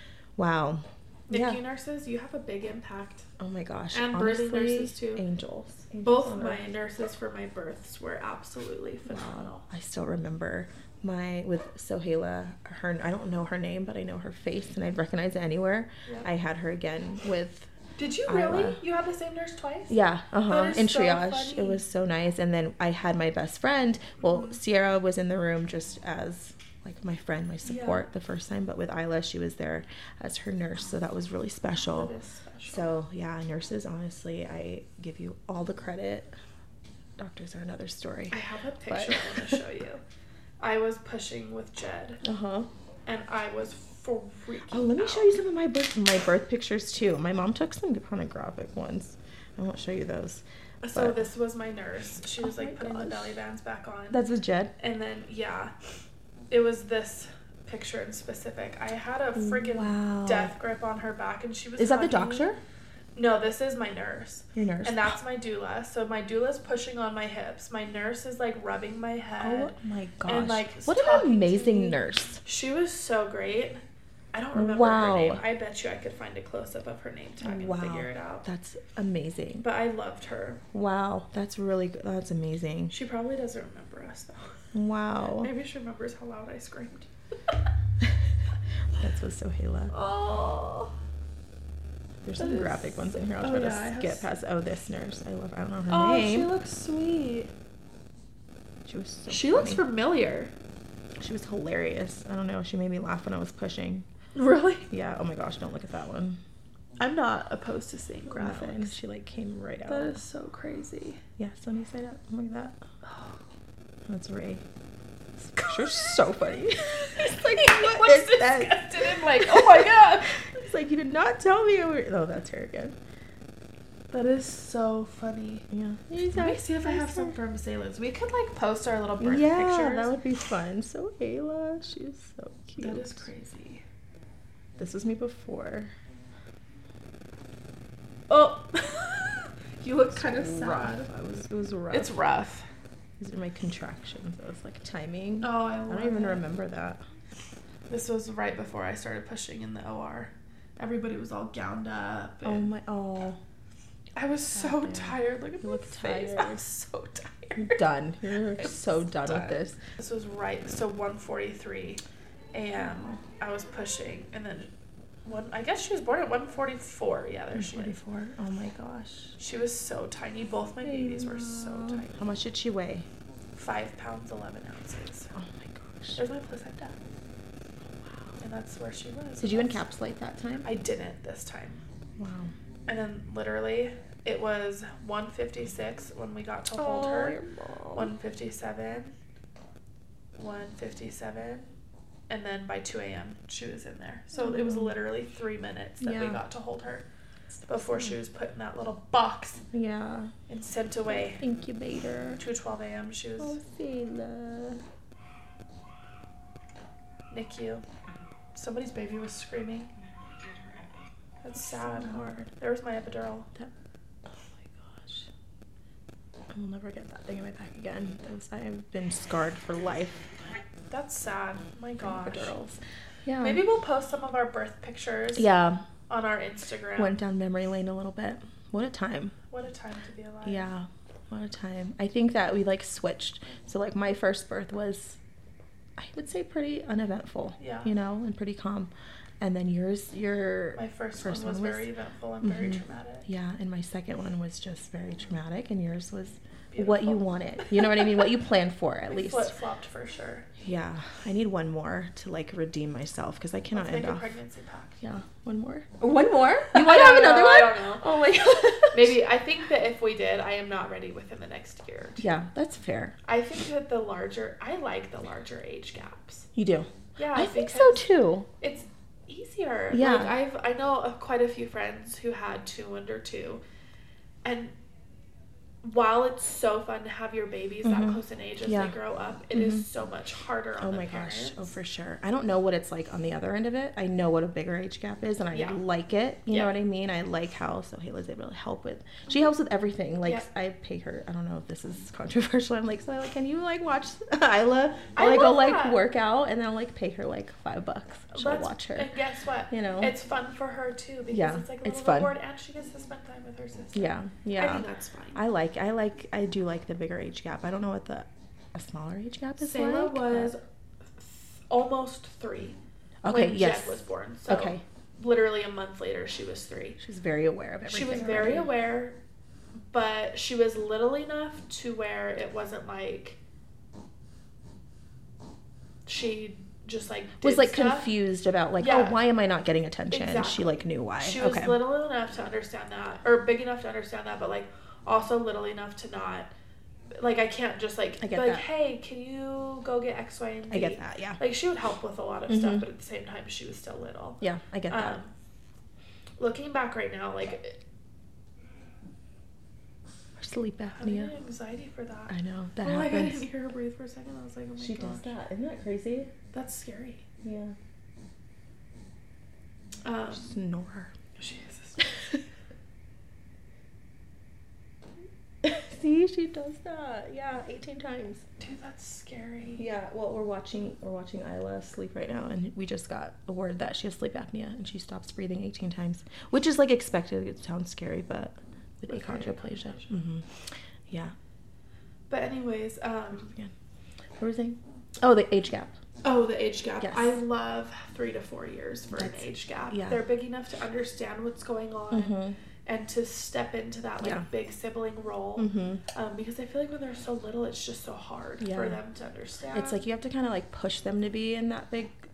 [SPEAKER 1] wow.
[SPEAKER 2] N I C U
[SPEAKER 1] yeah.
[SPEAKER 2] nurses, you have a big impact.
[SPEAKER 1] Oh my gosh.
[SPEAKER 2] And
[SPEAKER 1] honestly,
[SPEAKER 2] birthing nurses too.
[SPEAKER 1] Angels. angels
[SPEAKER 2] Both my earth. nurses for my births were absolutely phenomenal.
[SPEAKER 1] Wow. I still remember my, with Soheila, her, I don't know her name, but I know her face and I'd recognize it anywhere. Yeah. I had her again with
[SPEAKER 2] Did you really?
[SPEAKER 1] Isla.
[SPEAKER 2] You had the same nurse twice?
[SPEAKER 1] Yeah, uh-huh. In
[SPEAKER 2] so
[SPEAKER 1] triage.
[SPEAKER 2] funny.
[SPEAKER 1] It was so nice. And then I had my best friend. Well,
[SPEAKER 2] mm-hmm.
[SPEAKER 1] Sierra was in the room just as like my friend, my support
[SPEAKER 2] yeah.
[SPEAKER 1] the first time. But with Isla, she was there as her nurse. So that was really special.
[SPEAKER 2] That is special.
[SPEAKER 1] So yeah, nurses, honestly, I give you all the credit. Doctors are another story.
[SPEAKER 2] I have a picture but... I want to show you. I was pushing with Jed.
[SPEAKER 1] Uh-huh.
[SPEAKER 2] And I was freaking
[SPEAKER 1] Oh, let me
[SPEAKER 2] out.
[SPEAKER 1] show you some of my birth my birth pictures too. My mom took some kind of graphic ones. I won't show you those.
[SPEAKER 2] So
[SPEAKER 1] but...
[SPEAKER 2] this was my nurse. She was
[SPEAKER 1] oh
[SPEAKER 2] like putting
[SPEAKER 1] gosh.
[SPEAKER 2] the belly bands back on.
[SPEAKER 1] That's with Jed?
[SPEAKER 2] And then, yeah, it was this picture in specific. I had a freaking
[SPEAKER 1] wow.
[SPEAKER 2] death grip on her back, and she was
[SPEAKER 1] Is that the
[SPEAKER 2] hugging
[SPEAKER 1] doctor?
[SPEAKER 2] me. No, this is my nurse.
[SPEAKER 1] Your nurse.
[SPEAKER 2] And that's my doula. So my doula's pushing on my hips. My nurse is like rubbing my head.
[SPEAKER 1] Oh my gosh.
[SPEAKER 2] And like
[SPEAKER 1] what an amazing nurse.
[SPEAKER 2] She was so great. I don't remember
[SPEAKER 1] wow.
[SPEAKER 2] her name. I bet you I could find a close up of her name tag and
[SPEAKER 1] wow.
[SPEAKER 2] figure it out.
[SPEAKER 1] That's amazing.
[SPEAKER 2] But I loved her.
[SPEAKER 1] Wow. That's really good. That's amazing.
[SPEAKER 2] She probably doesn't remember us though.
[SPEAKER 1] Wow.
[SPEAKER 2] Maybe she remembers how loud I screamed.
[SPEAKER 1] That's with Soheila.
[SPEAKER 2] Oh.
[SPEAKER 1] There's some
[SPEAKER 2] is...
[SPEAKER 1] graphic ones in here. I'll
[SPEAKER 2] oh,
[SPEAKER 1] try
[SPEAKER 2] yeah,
[SPEAKER 1] to skip past. Oh, this nurse. I love. I don't know her
[SPEAKER 2] oh,
[SPEAKER 1] name.
[SPEAKER 2] she looks sweet.
[SPEAKER 1] She was. So
[SPEAKER 2] she
[SPEAKER 1] funny.
[SPEAKER 2] looks familiar.
[SPEAKER 1] She was hilarious. I don't know. She made me laugh when I was pushing.
[SPEAKER 2] Really?
[SPEAKER 1] Yeah. Oh my gosh, don't look at that one.
[SPEAKER 2] I'm not opposed to seeing
[SPEAKER 1] No,
[SPEAKER 2] graphics.
[SPEAKER 1] she like came right out.
[SPEAKER 2] That is so crazy.
[SPEAKER 1] Yeah, sunny side up. Look at that. That's Ray. She's so funny. It's like, what
[SPEAKER 2] Looks
[SPEAKER 1] is that?
[SPEAKER 2] disgusted and like, oh my god.
[SPEAKER 1] It's like, you did not tell me. Were... Oh, that's her again.
[SPEAKER 2] That is so funny.
[SPEAKER 1] Yeah.
[SPEAKER 2] Let me see if I have some from Salins. We could like post our little birth
[SPEAKER 1] yeah,
[SPEAKER 2] pictures.
[SPEAKER 1] that would be fun. So Ayla, she's so cute.
[SPEAKER 2] That is crazy.
[SPEAKER 1] This was me before.
[SPEAKER 2] Oh, you look kind of sad.
[SPEAKER 1] Rough. I was, it was rough.
[SPEAKER 2] It's rough.
[SPEAKER 1] These are my contractions. I was like timing.
[SPEAKER 2] Oh, I,
[SPEAKER 1] I
[SPEAKER 2] love
[SPEAKER 1] don't even
[SPEAKER 2] it.
[SPEAKER 1] remember that.
[SPEAKER 2] This was right before I started pushing in the O R. Everybody was all gowned up.
[SPEAKER 1] Oh my, oh.
[SPEAKER 2] I was so
[SPEAKER 1] God,
[SPEAKER 2] tired. Look at
[SPEAKER 1] you
[SPEAKER 2] my
[SPEAKER 1] look
[SPEAKER 2] face.
[SPEAKER 1] tired.
[SPEAKER 2] I was so tired.
[SPEAKER 1] You're done. You're
[SPEAKER 2] I'm
[SPEAKER 1] so done,
[SPEAKER 2] done
[SPEAKER 1] with this.
[SPEAKER 2] This was right. So one forty-three a m I was pushing, and then one. I guess she was born at one forty-four. Yeah, there she is.
[SPEAKER 1] forty-four. Oh my gosh.
[SPEAKER 2] She was so tiny. Both my babies were so tiny.
[SPEAKER 1] How much did she weigh?
[SPEAKER 2] Five pounds eleven ounces.
[SPEAKER 1] Oh my gosh.
[SPEAKER 2] There's my placenta. And that's where she was.
[SPEAKER 1] Did you
[SPEAKER 2] That's-
[SPEAKER 1] encapsulate that time?
[SPEAKER 2] I didn't this time.
[SPEAKER 1] Wow.
[SPEAKER 2] And then literally, it was one fifty-six when we got to hold
[SPEAKER 1] Oh,
[SPEAKER 2] her.
[SPEAKER 1] your mom.
[SPEAKER 2] one fifty-seven. one fifty-seven. And then by two a m she was in there. So it was literally three minutes that we
[SPEAKER 1] Yeah.
[SPEAKER 2] got to hold her before she was put in that little box
[SPEAKER 1] Yeah.
[SPEAKER 2] and sent away.
[SPEAKER 1] Incubator.
[SPEAKER 2] two twelve a m she was
[SPEAKER 1] Oh, Fela.
[SPEAKER 2] N I C U. Somebody's baby was screaming. That's sad.
[SPEAKER 1] Hard.
[SPEAKER 2] There was my epidural.
[SPEAKER 1] That, oh my gosh. I will never get that thing in my back again. Those, I have been scarred for life.
[SPEAKER 2] That's sad. My gosh.
[SPEAKER 1] Epidurals. Yeah.
[SPEAKER 2] Maybe we'll post some of our birth pictures
[SPEAKER 1] Yeah.
[SPEAKER 2] on our Instagram.
[SPEAKER 1] Went down memory lane a little bit. What a time.
[SPEAKER 2] What a time to be alive.
[SPEAKER 1] Yeah. What a time. I think that we like switched. So like my first birth was, I would say, pretty uneventful.
[SPEAKER 2] Yeah.
[SPEAKER 1] You know, and pretty calm. And then yours, your
[SPEAKER 2] My first,
[SPEAKER 1] first
[SPEAKER 2] one was,
[SPEAKER 1] one was-
[SPEAKER 2] very eventful and very
[SPEAKER 1] Mhm.
[SPEAKER 2] traumatic.
[SPEAKER 1] yeah, and my second one was just very traumatic, and yours was
[SPEAKER 2] Beautiful.
[SPEAKER 1] what you wanted. You know what I mean? What you planned for, at
[SPEAKER 2] We
[SPEAKER 1] least.
[SPEAKER 2] flip flopped for sure.
[SPEAKER 1] Yeah, I need one more to like redeem myself because I cannot
[SPEAKER 2] Let's
[SPEAKER 1] end
[SPEAKER 2] make a
[SPEAKER 1] off.
[SPEAKER 2] pregnancy pack.
[SPEAKER 1] Yeah, one more. One more? You
[SPEAKER 2] I
[SPEAKER 1] want to have
[SPEAKER 2] don't
[SPEAKER 1] another
[SPEAKER 2] know,
[SPEAKER 1] one?
[SPEAKER 2] I don't know.
[SPEAKER 1] Oh my god.
[SPEAKER 2] Maybe I think that if we did, I am not ready within the next year.
[SPEAKER 1] Yeah, that's fair.
[SPEAKER 2] I think that the larger, I like the larger age gaps.
[SPEAKER 1] You do.
[SPEAKER 2] Yeah,
[SPEAKER 1] I think so too.
[SPEAKER 2] It's easier.
[SPEAKER 1] Yeah.
[SPEAKER 2] Like I've I know of quite a few friends who had two under two, and while it's so fun to have your babies that
[SPEAKER 1] Mhm.
[SPEAKER 2] close in age as
[SPEAKER 1] Yeah.
[SPEAKER 2] they grow up, it is
[SPEAKER 1] Mhm.
[SPEAKER 2] so much harder on
[SPEAKER 1] Oh
[SPEAKER 2] the
[SPEAKER 1] my
[SPEAKER 2] parents.
[SPEAKER 1] gosh. Oh, for sure. I don't know what it's like on the other end of it. I know what a bigger age gap is, and I
[SPEAKER 2] Yeah.
[SPEAKER 1] like it. You
[SPEAKER 2] Yeah.
[SPEAKER 1] know what I mean? I like how so Haley's able to help with. She helps with everything. Like
[SPEAKER 2] Yeah.
[SPEAKER 1] I pay her. I don't know if this is controversial. I'm like, so like, can you like watch Isla?
[SPEAKER 2] I
[SPEAKER 1] Or like go
[SPEAKER 2] love
[SPEAKER 1] like
[SPEAKER 2] that.
[SPEAKER 1] work out, and then I'll like pay her like five bucks. She'll
[SPEAKER 2] Let's-
[SPEAKER 1] watch her.
[SPEAKER 2] And guess what?
[SPEAKER 1] You know.
[SPEAKER 2] It's fun for her too because
[SPEAKER 1] Yeah,
[SPEAKER 2] it's like a
[SPEAKER 1] it's
[SPEAKER 2] little
[SPEAKER 1] fun.
[SPEAKER 2] reward and she gets to spend time with her sister.
[SPEAKER 1] Yeah.
[SPEAKER 2] I
[SPEAKER 1] Yeah.
[SPEAKER 2] think that's fine.
[SPEAKER 1] I like. I like. I do like the bigger age gap. I don't know what the a smaller age gap is
[SPEAKER 2] Sayla
[SPEAKER 1] like.
[SPEAKER 2] was
[SPEAKER 1] but-
[SPEAKER 2] almost three
[SPEAKER 1] Okay.
[SPEAKER 2] when
[SPEAKER 1] Yes.
[SPEAKER 2] Jed was born. So
[SPEAKER 1] Okay.
[SPEAKER 2] literally a month later, she was three.
[SPEAKER 1] She's very aware of everything.
[SPEAKER 2] She was very
[SPEAKER 1] already.
[SPEAKER 2] aware, but she was little enough to where it wasn't like she just like did
[SPEAKER 1] Was like
[SPEAKER 2] stuff.
[SPEAKER 1] confused about like,
[SPEAKER 2] Yeah.
[SPEAKER 1] oh, why am I not getting attention?
[SPEAKER 2] Exactly.
[SPEAKER 1] She like knew why.
[SPEAKER 2] She was
[SPEAKER 1] okay.
[SPEAKER 2] little enough to understand that, or big enough to understand that, but like also little enough to not like I can't just like
[SPEAKER 1] I
[SPEAKER 2] be
[SPEAKER 1] get
[SPEAKER 2] like,
[SPEAKER 1] that.
[SPEAKER 2] hey, can you go get X, Y, and Z?
[SPEAKER 1] I get that. Yeah.
[SPEAKER 2] Like she would help with a lot of
[SPEAKER 1] Mhm.
[SPEAKER 2] stuff, but at the same time, she was still little.
[SPEAKER 1] Yeah, I get that.
[SPEAKER 2] Um, looking back right now, like
[SPEAKER 1] Sleep
[SPEAKER 2] having
[SPEAKER 1] apnea.
[SPEAKER 2] anxiety for that.
[SPEAKER 1] I know that
[SPEAKER 2] oh, like I
[SPEAKER 1] happens.
[SPEAKER 2] didn't hear her breathe for a second. I was like, oh my
[SPEAKER 1] She
[SPEAKER 2] gosh.
[SPEAKER 1] does that. Isn't that crazy?
[SPEAKER 2] That's scary.
[SPEAKER 1] Yeah.
[SPEAKER 2] Um,
[SPEAKER 1] Snore.
[SPEAKER 2] she is.
[SPEAKER 1] See, she does that. Yeah, eighteen times.
[SPEAKER 2] Dude, that's scary.
[SPEAKER 1] Yeah. Well, we're watching. We're watching Isla sleep right now, and we just got a word that she has sleep apnea, and she stops breathing eighteen times, which is like expected. It sounds scary, but with
[SPEAKER 2] With her
[SPEAKER 1] achondroplasia.
[SPEAKER 2] achondroplasia.
[SPEAKER 1] Mm-hmm. Yeah.
[SPEAKER 2] But anyways, um,
[SPEAKER 1] Again. What was I saying? Oh, the age gap.
[SPEAKER 2] oh, the age gap.
[SPEAKER 1] Yes.
[SPEAKER 2] I love three to four years for
[SPEAKER 1] That's-
[SPEAKER 2] an age gap.
[SPEAKER 1] yeah.
[SPEAKER 2] They're big enough to understand what's going on
[SPEAKER 1] Mm-hmm.
[SPEAKER 2] and to step into that like
[SPEAKER 1] Yeah.
[SPEAKER 2] big sibling role.
[SPEAKER 1] Mm-hmm.
[SPEAKER 2] Um, because I feel like when they're so little, it's just so hard
[SPEAKER 1] Yeah.
[SPEAKER 2] for them to understand.
[SPEAKER 1] It's like you have to kind of like push them to be in that big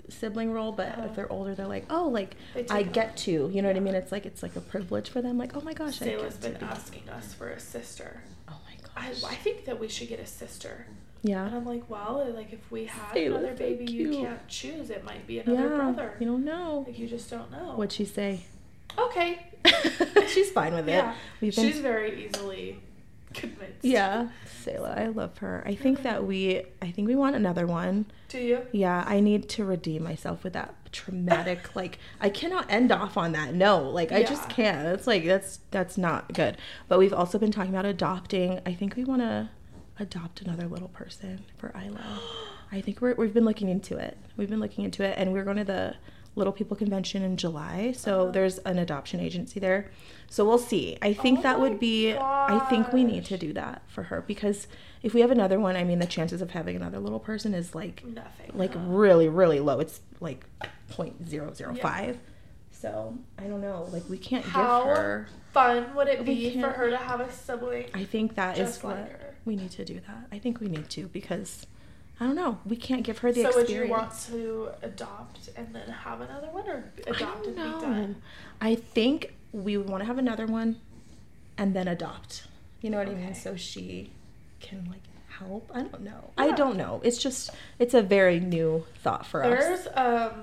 [SPEAKER 1] sibling role, but
[SPEAKER 2] Uh-huh.
[SPEAKER 1] if they're older, they're like, oh, like
[SPEAKER 2] They take
[SPEAKER 1] I
[SPEAKER 2] it
[SPEAKER 1] get
[SPEAKER 2] on.
[SPEAKER 1] to, you know what I
[SPEAKER 2] Yeah.
[SPEAKER 1] mean? It's like it's like a privilege for them. Like, oh my gosh, I
[SPEAKER 2] Sayla's
[SPEAKER 1] get to
[SPEAKER 2] been
[SPEAKER 1] be-
[SPEAKER 2] asking us for a sister.
[SPEAKER 1] Oh my
[SPEAKER 2] I,
[SPEAKER 1] gosh.
[SPEAKER 2] I think that we should get a sister.
[SPEAKER 1] yeah.
[SPEAKER 2] And I'm like, well, like if we had
[SPEAKER 1] Sayla's
[SPEAKER 2] another
[SPEAKER 1] so
[SPEAKER 2] baby, you
[SPEAKER 1] cute.
[SPEAKER 2] can't choose. It might be another
[SPEAKER 1] Yeah.
[SPEAKER 2] brother.
[SPEAKER 1] You don't know.
[SPEAKER 2] Like you just don't know.
[SPEAKER 1] What'd she say?
[SPEAKER 2] Okay.
[SPEAKER 1] She's fine with it.
[SPEAKER 2] Yeah.
[SPEAKER 1] We've been
[SPEAKER 2] She's very easily convinced.
[SPEAKER 1] Yeah, Sayla, I love her. I think that we, I think we want another one.
[SPEAKER 2] Do you?
[SPEAKER 1] Yeah, I need to redeem myself with that traumatic, like, I cannot end off on that. No, like, I just
[SPEAKER 2] Yeah.
[SPEAKER 1] can't. It's like, that's, that's not good. But we've also been talking about adopting. I think we want to adopt another little person for Isla. I think we're, we've been looking into it. We've been looking into it, and we're going to the Little People Convention in July. So
[SPEAKER 2] Uh-huh.
[SPEAKER 1] there's an adoption agency there. So we'll see. I think
[SPEAKER 2] Oh
[SPEAKER 1] that
[SPEAKER 2] my
[SPEAKER 1] would be, I think we need to
[SPEAKER 2] gosh.
[SPEAKER 1] do that for her, because if we have another one, I mean, the chances of having another little person is like,
[SPEAKER 2] Nothing.
[SPEAKER 1] like
[SPEAKER 2] huh?
[SPEAKER 1] really, really low. It's like zero point zero zero five. So I don't know. Like, we can't
[SPEAKER 2] How
[SPEAKER 1] give her.
[SPEAKER 2] fun would it
[SPEAKER 1] We
[SPEAKER 2] be for
[SPEAKER 1] can't-
[SPEAKER 2] her to have a sibling?
[SPEAKER 1] I think that is
[SPEAKER 2] just like
[SPEAKER 1] what
[SPEAKER 2] her.
[SPEAKER 1] we need to do. That I think we need to, because I don't know. We can't give her the
[SPEAKER 2] So would you
[SPEAKER 1] experience.
[SPEAKER 2] want to adopt and then have another one, or adopt and
[SPEAKER 1] I don't
[SPEAKER 2] be
[SPEAKER 1] know.
[SPEAKER 2] done?
[SPEAKER 1] I think we want to have another one, and then adopt. You know what I mean?
[SPEAKER 2] Okay.
[SPEAKER 1] So she can like help. I don't know. I
[SPEAKER 2] Yeah.
[SPEAKER 1] don't know. It's just it's a very new thought for us.
[SPEAKER 2] There's um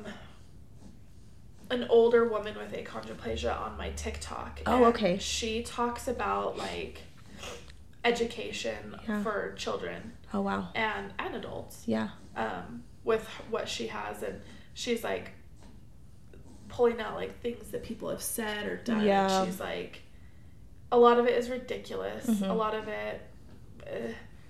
[SPEAKER 2] an older woman with achondroplasia on my TikTok.
[SPEAKER 1] Oh,
[SPEAKER 2] and
[SPEAKER 1] okay.
[SPEAKER 2] She talks about like education
[SPEAKER 1] Yeah.
[SPEAKER 2] for children
[SPEAKER 1] Oh wow.
[SPEAKER 2] and and adults.
[SPEAKER 1] Yeah.
[SPEAKER 2] Um, with what she has, and she's like pulling out like things that people have said or done.
[SPEAKER 1] Yeah.
[SPEAKER 2] And she's like, a lot of it is ridiculous.
[SPEAKER 1] Mhm.
[SPEAKER 2] A lot of it. Eh,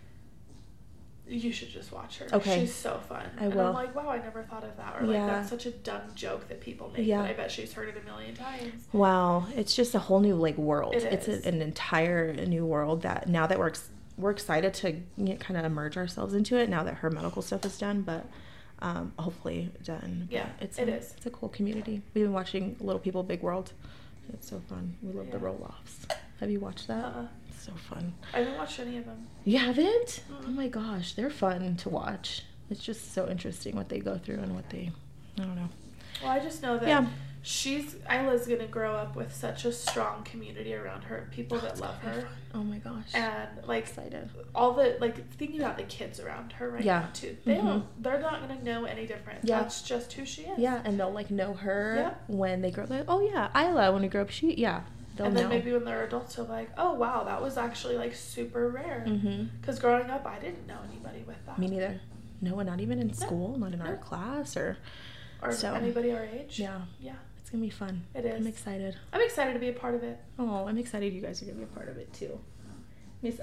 [SPEAKER 2] you should just watch her.
[SPEAKER 1] Okay.
[SPEAKER 2] She's so fun.
[SPEAKER 1] I
[SPEAKER 2] and
[SPEAKER 1] will.
[SPEAKER 2] I'm like, wow, I never thought of that. Or like,
[SPEAKER 1] Yeah.
[SPEAKER 2] that's such a dumb joke that people make.
[SPEAKER 1] Yeah.
[SPEAKER 2] But I bet she's heard it a million times.
[SPEAKER 1] Wow, it's just a whole new like world.
[SPEAKER 2] It
[SPEAKER 1] It's
[SPEAKER 2] is.
[SPEAKER 1] a, an entire new world that now that we're ex- we're excited to you know, kind of immerse ourselves into it now that her medical stuff is done, but um, hopefully done. But
[SPEAKER 2] Yeah,
[SPEAKER 1] it's
[SPEAKER 2] it
[SPEAKER 1] a,
[SPEAKER 2] is.
[SPEAKER 1] It's a cool community. We've been watching Little People Big World. It's so fun. We love the
[SPEAKER 2] Yeah.
[SPEAKER 1] roll-offs. Have you watched that?
[SPEAKER 2] Uh-uh.
[SPEAKER 1] It's so fun.
[SPEAKER 2] I haven't watched any of them.
[SPEAKER 1] You haven't?
[SPEAKER 2] Mm.
[SPEAKER 1] Oh my gosh, they're fun to watch. It's just so interesting what they go through and what they, I don't know.
[SPEAKER 2] Well, I just know that
[SPEAKER 1] Yeah.
[SPEAKER 2] she's Isla's gonna grow up with such a strong community around her, people that
[SPEAKER 1] It's
[SPEAKER 2] love
[SPEAKER 1] gonna be
[SPEAKER 2] her,
[SPEAKER 1] fun. Oh my gosh.
[SPEAKER 2] and like
[SPEAKER 1] Excited.
[SPEAKER 2] all the like thinking about the kids around her right
[SPEAKER 1] Yeah.
[SPEAKER 2] now too. They
[SPEAKER 1] Mhm.
[SPEAKER 2] don't. They're not gonna know any different.
[SPEAKER 1] Yeah.
[SPEAKER 2] That's just who she is.
[SPEAKER 1] Yeah, and they'll like know her
[SPEAKER 2] Yeah.
[SPEAKER 1] when they grow up. Like, oh yeah, Isla. When we grow up, she yeah. They'll
[SPEAKER 2] And then
[SPEAKER 1] know.
[SPEAKER 2] maybe when they're adults, they're like, oh wow, that was actually like super rare.
[SPEAKER 1] Mm-hmm.
[SPEAKER 2] Because growing up, I didn't know anybody with that.
[SPEAKER 1] Me neither. No, not even in school, not in our
[SPEAKER 2] No.
[SPEAKER 1] class, or
[SPEAKER 2] Or
[SPEAKER 1] So,
[SPEAKER 2] anybody our age.
[SPEAKER 1] yeah.
[SPEAKER 2] Yeah.
[SPEAKER 1] It's gonna be fun.
[SPEAKER 2] It is.
[SPEAKER 1] I'm excited.
[SPEAKER 2] I'm excited to be a part of it.
[SPEAKER 1] Oh, I'm excited you guys are gonna be a part of it too. Miss-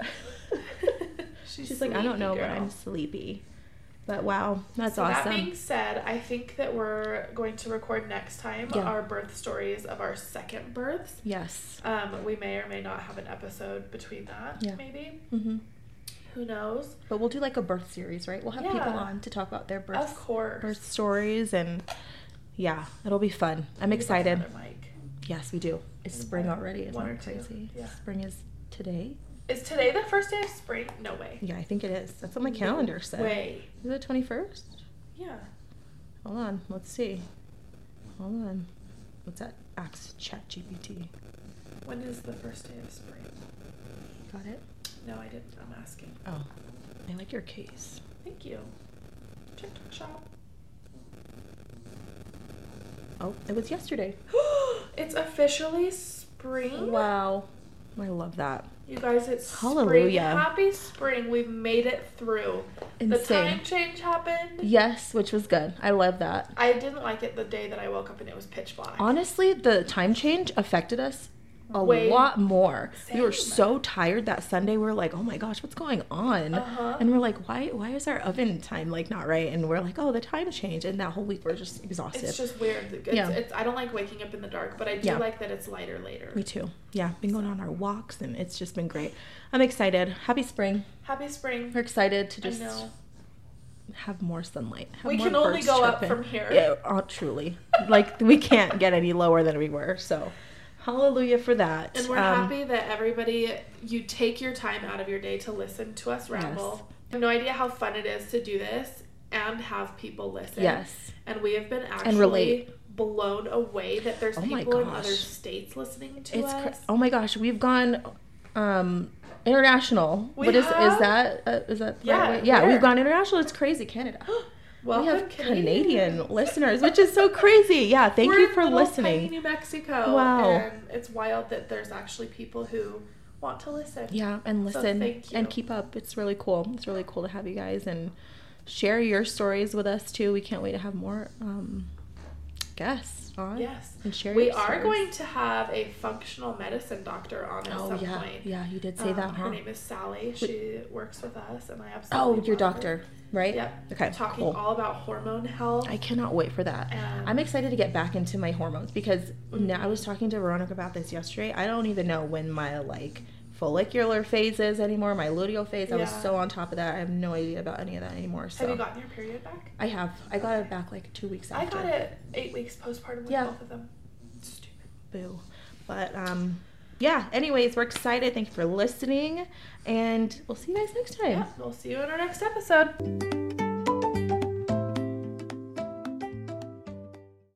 [SPEAKER 2] She's,
[SPEAKER 1] She's like, I don't
[SPEAKER 2] sleepy,
[SPEAKER 1] know, but
[SPEAKER 2] girl.
[SPEAKER 1] I'm sleepy. But wow, that's
[SPEAKER 2] So
[SPEAKER 1] awesome.
[SPEAKER 2] That being said, I think that we're going to record next time
[SPEAKER 1] Yeah.
[SPEAKER 2] our birth stories of our second births.
[SPEAKER 1] Yes.
[SPEAKER 2] Um, we may or may not have an episode between that.
[SPEAKER 1] Yeah.
[SPEAKER 2] Maybe.
[SPEAKER 1] Mm-hmm.
[SPEAKER 2] Who knows?
[SPEAKER 1] But we'll do like a birth series, right? We'll have people
[SPEAKER 2] Yeah.
[SPEAKER 1] on to talk about their birth
[SPEAKER 2] Of course.
[SPEAKER 1] birth stories, and yeah, it'll be fun. I'm
[SPEAKER 2] We need
[SPEAKER 1] excited.
[SPEAKER 2] another mic.
[SPEAKER 1] Yes, we do. It's
[SPEAKER 2] Maybe
[SPEAKER 1] spring
[SPEAKER 2] one-
[SPEAKER 1] already. Isn't
[SPEAKER 2] one or
[SPEAKER 1] it
[SPEAKER 2] two.
[SPEAKER 1] crazy?
[SPEAKER 2] Yeah.
[SPEAKER 1] Spring is today.
[SPEAKER 2] Is today the first day of spring? No way.
[SPEAKER 1] Yeah, I think it is. That's what my calendar said.
[SPEAKER 2] Way.
[SPEAKER 1] Is it twenty-first?
[SPEAKER 2] Yeah.
[SPEAKER 1] Hold on. Let's see. Hold on. What's that? Ask ChatGPT.
[SPEAKER 2] When is the first day of spring?
[SPEAKER 1] Got it?
[SPEAKER 2] No, I didn't. I'm asking.
[SPEAKER 1] Oh, I like your case.
[SPEAKER 2] Thank you. TikTok shop.
[SPEAKER 1] Oh, it was yesterday.
[SPEAKER 2] It's officially spring.
[SPEAKER 1] Wow. I love that.
[SPEAKER 2] You guys, it's spring.
[SPEAKER 1] Hallelujah.
[SPEAKER 2] Happy spring. We've made it through. The
[SPEAKER 1] Insane.
[SPEAKER 2] time change happened.
[SPEAKER 1] Yes, which was good. I love that.
[SPEAKER 2] I didn't like it the day that I woke up and it was pitch black.
[SPEAKER 1] Honestly, the time change affected us a
[SPEAKER 2] Way-
[SPEAKER 1] lot more. We were
[SPEAKER 2] Same.
[SPEAKER 1] so tired that Sunday. We were like, "Oh my gosh, what's going on?"
[SPEAKER 2] Uh-huh.
[SPEAKER 1] And we're like, "Why? Why is our oven time like not right?" And we're like, "Oh, the time changed." And that whole week we're just exhausted.
[SPEAKER 2] It's just weird. It's,
[SPEAKER 1] Yeah.
[SPEAKER 2] it's, I don't like waking up in the dark, but I do
[SPEAKER 1] Yeah.
[SPEAKER 2] like that it's lighter later.
[SPEAKER 1] Me too. Yeah, been going on our walks and it's just been great. I'm excited. Happy spring.
[SPEAKER 2] Happy spring.
[SPEAKER 1] We're excited to
[SPEAKER 2] I
[SPEAKER 1] just
[SPEAKER 2] know.
[SPEAKER 1] have more sunlight. Have
[SPEAKER 2] We
[SPEAKER 1] more
[SPEAKER 2] can only
[SPEAKER 1] birds
[SPEAKER 2] go up
[SPEAKER 1] chirping.
[SPEAKER 2] from here.
[SPEAKER 1] Yeah, oh, truly. Like we can't get any lower than we were. So, hallelujah for that.
[SPEAKER 2] And we're
[SPEAKER 1] Um,
[SPEAKER 2] happy that everybody, you take your time out of your day to listen to us ramble. I have no idea how fun it is to do this. and have people listen.
[SPEAKER 1] Yes.
[SPEAKER 2] And we have been
[SPEAKER 1] And
[SPEAKER 2] actually
[SPEAKER 1] relate.
[SPEAKER 2] blown away that there's
[SPEAKER 1] Oh my
[SPEAKER 2] people in
[SPEAKER 1] gosh.
[SPEAKER 2] other states listening to
[SPEAKER 1] It's
[SPEAKER 2] us.
[SPEAKER 1] cra- oh my gosh, we've gone um international.
[SPEAKER 2] We
[SPEAKER 1] what is
[SPEAKER 2] have?
[SPEAKER 1] is that? Uh, is that the
[SPEAKER 2] Yeah,
[SPEAKER 1] right way? Yeah,
[SPEAKER 2] where?
[SPEAKER 1] we've gone international. It's crazy, Canada.
[SPEAKER 2] Welcome,
[SPEAKER 1] we have Canadian
[SPEAKER 2] Canadians.
[SPEAKER 1] listeners, which is so crazy. Yeah, thank
[SPEAKER 2] We're
[SPEAKER 1] you
[SPEAKER 2] in
[SPEAKER 1] for
[SPEAKER 2] little
[SPEAKER 1] listening.
[SPEAKER 2] tiny New Mexico.
[SPEAKER 1] Wow.
[SPEAKER 2] And it's wild that there's actually people who want to listen.
[SPEAKER 1] Yeah, and
[SPEAKER 2] So
[SPEAKER 1] listen
[SPEAKER 2] thank you.
[SPEAKER 1] and keep up. It's really cool. It's really cool to have you guys and share your stories with us too. We can't wait to have more um, guests on.
[SPEAKER 2] Yes.
[SPEAKER 1] And share
[SPEAKER 2] We
[SPEAKER 1] your
[SPEAKER 2] are
[SPEAKER 1] stories.
[SPEAKER 2] going to have a functional medicine doctor on at
[SPEAKER 1] Oh
[SPEAKER 2] some
[SPEAKER 1] yeah,
[SPEAKER 2] point.
[SPEAKER 1] yeah, you did say
[SPEAKER 2] Um,
[SPEAKER 1] that, huh?
[SPEAKER 2] Her name is Sally. She works with us, and I
[SPEAKER 1] Oh,
[SPEAKER 2] absolutely
[SPEAKER 1] your
[SPEAKER 2] love her.
[SPEAKER 1] doctor, right?
[SPEAKER 2] Yep.
[SPEAKER 1] Okay.
[SPEAKER 2] Talking
[SPEAKER 1] cool.
[SPEAKER 2] all about hormone health.
[SPEAKER 1] I cannot wait for that.
[SPEAKER 2] Um,
[SPEAKER 1] I'm excited to get back into my hormones because
[SPEAKER 2] Mhm.
[SPEAKER 1] now I was talking to Veronica about this yesterday. I don't even know when my like follicular phase is anymore. My luteal phase. I was
[SPEAKER 2] Yeah.
[SPEAKER 1] so on top of that. I have no idea about any of that anymore. So
[SPEAKER 2] Have you gotten your period back?
[SPEAKER 1] I have. I got it back like two weeks
[SPEAKER 2] I
[SPEAKER 1] after.
[SPEAKER 2] got it eight weeks postpartum with
[SPEAKER 1] Yeah.
[SPEAKER 2] both of them. Stupid.
[SPEAKER 1] Boo. But um, yeah. Anyways, we're excited. Thank you for listening, and we'll see you guys next time.
[SPEAKER 2] Yeah, we'll see you in our next episode.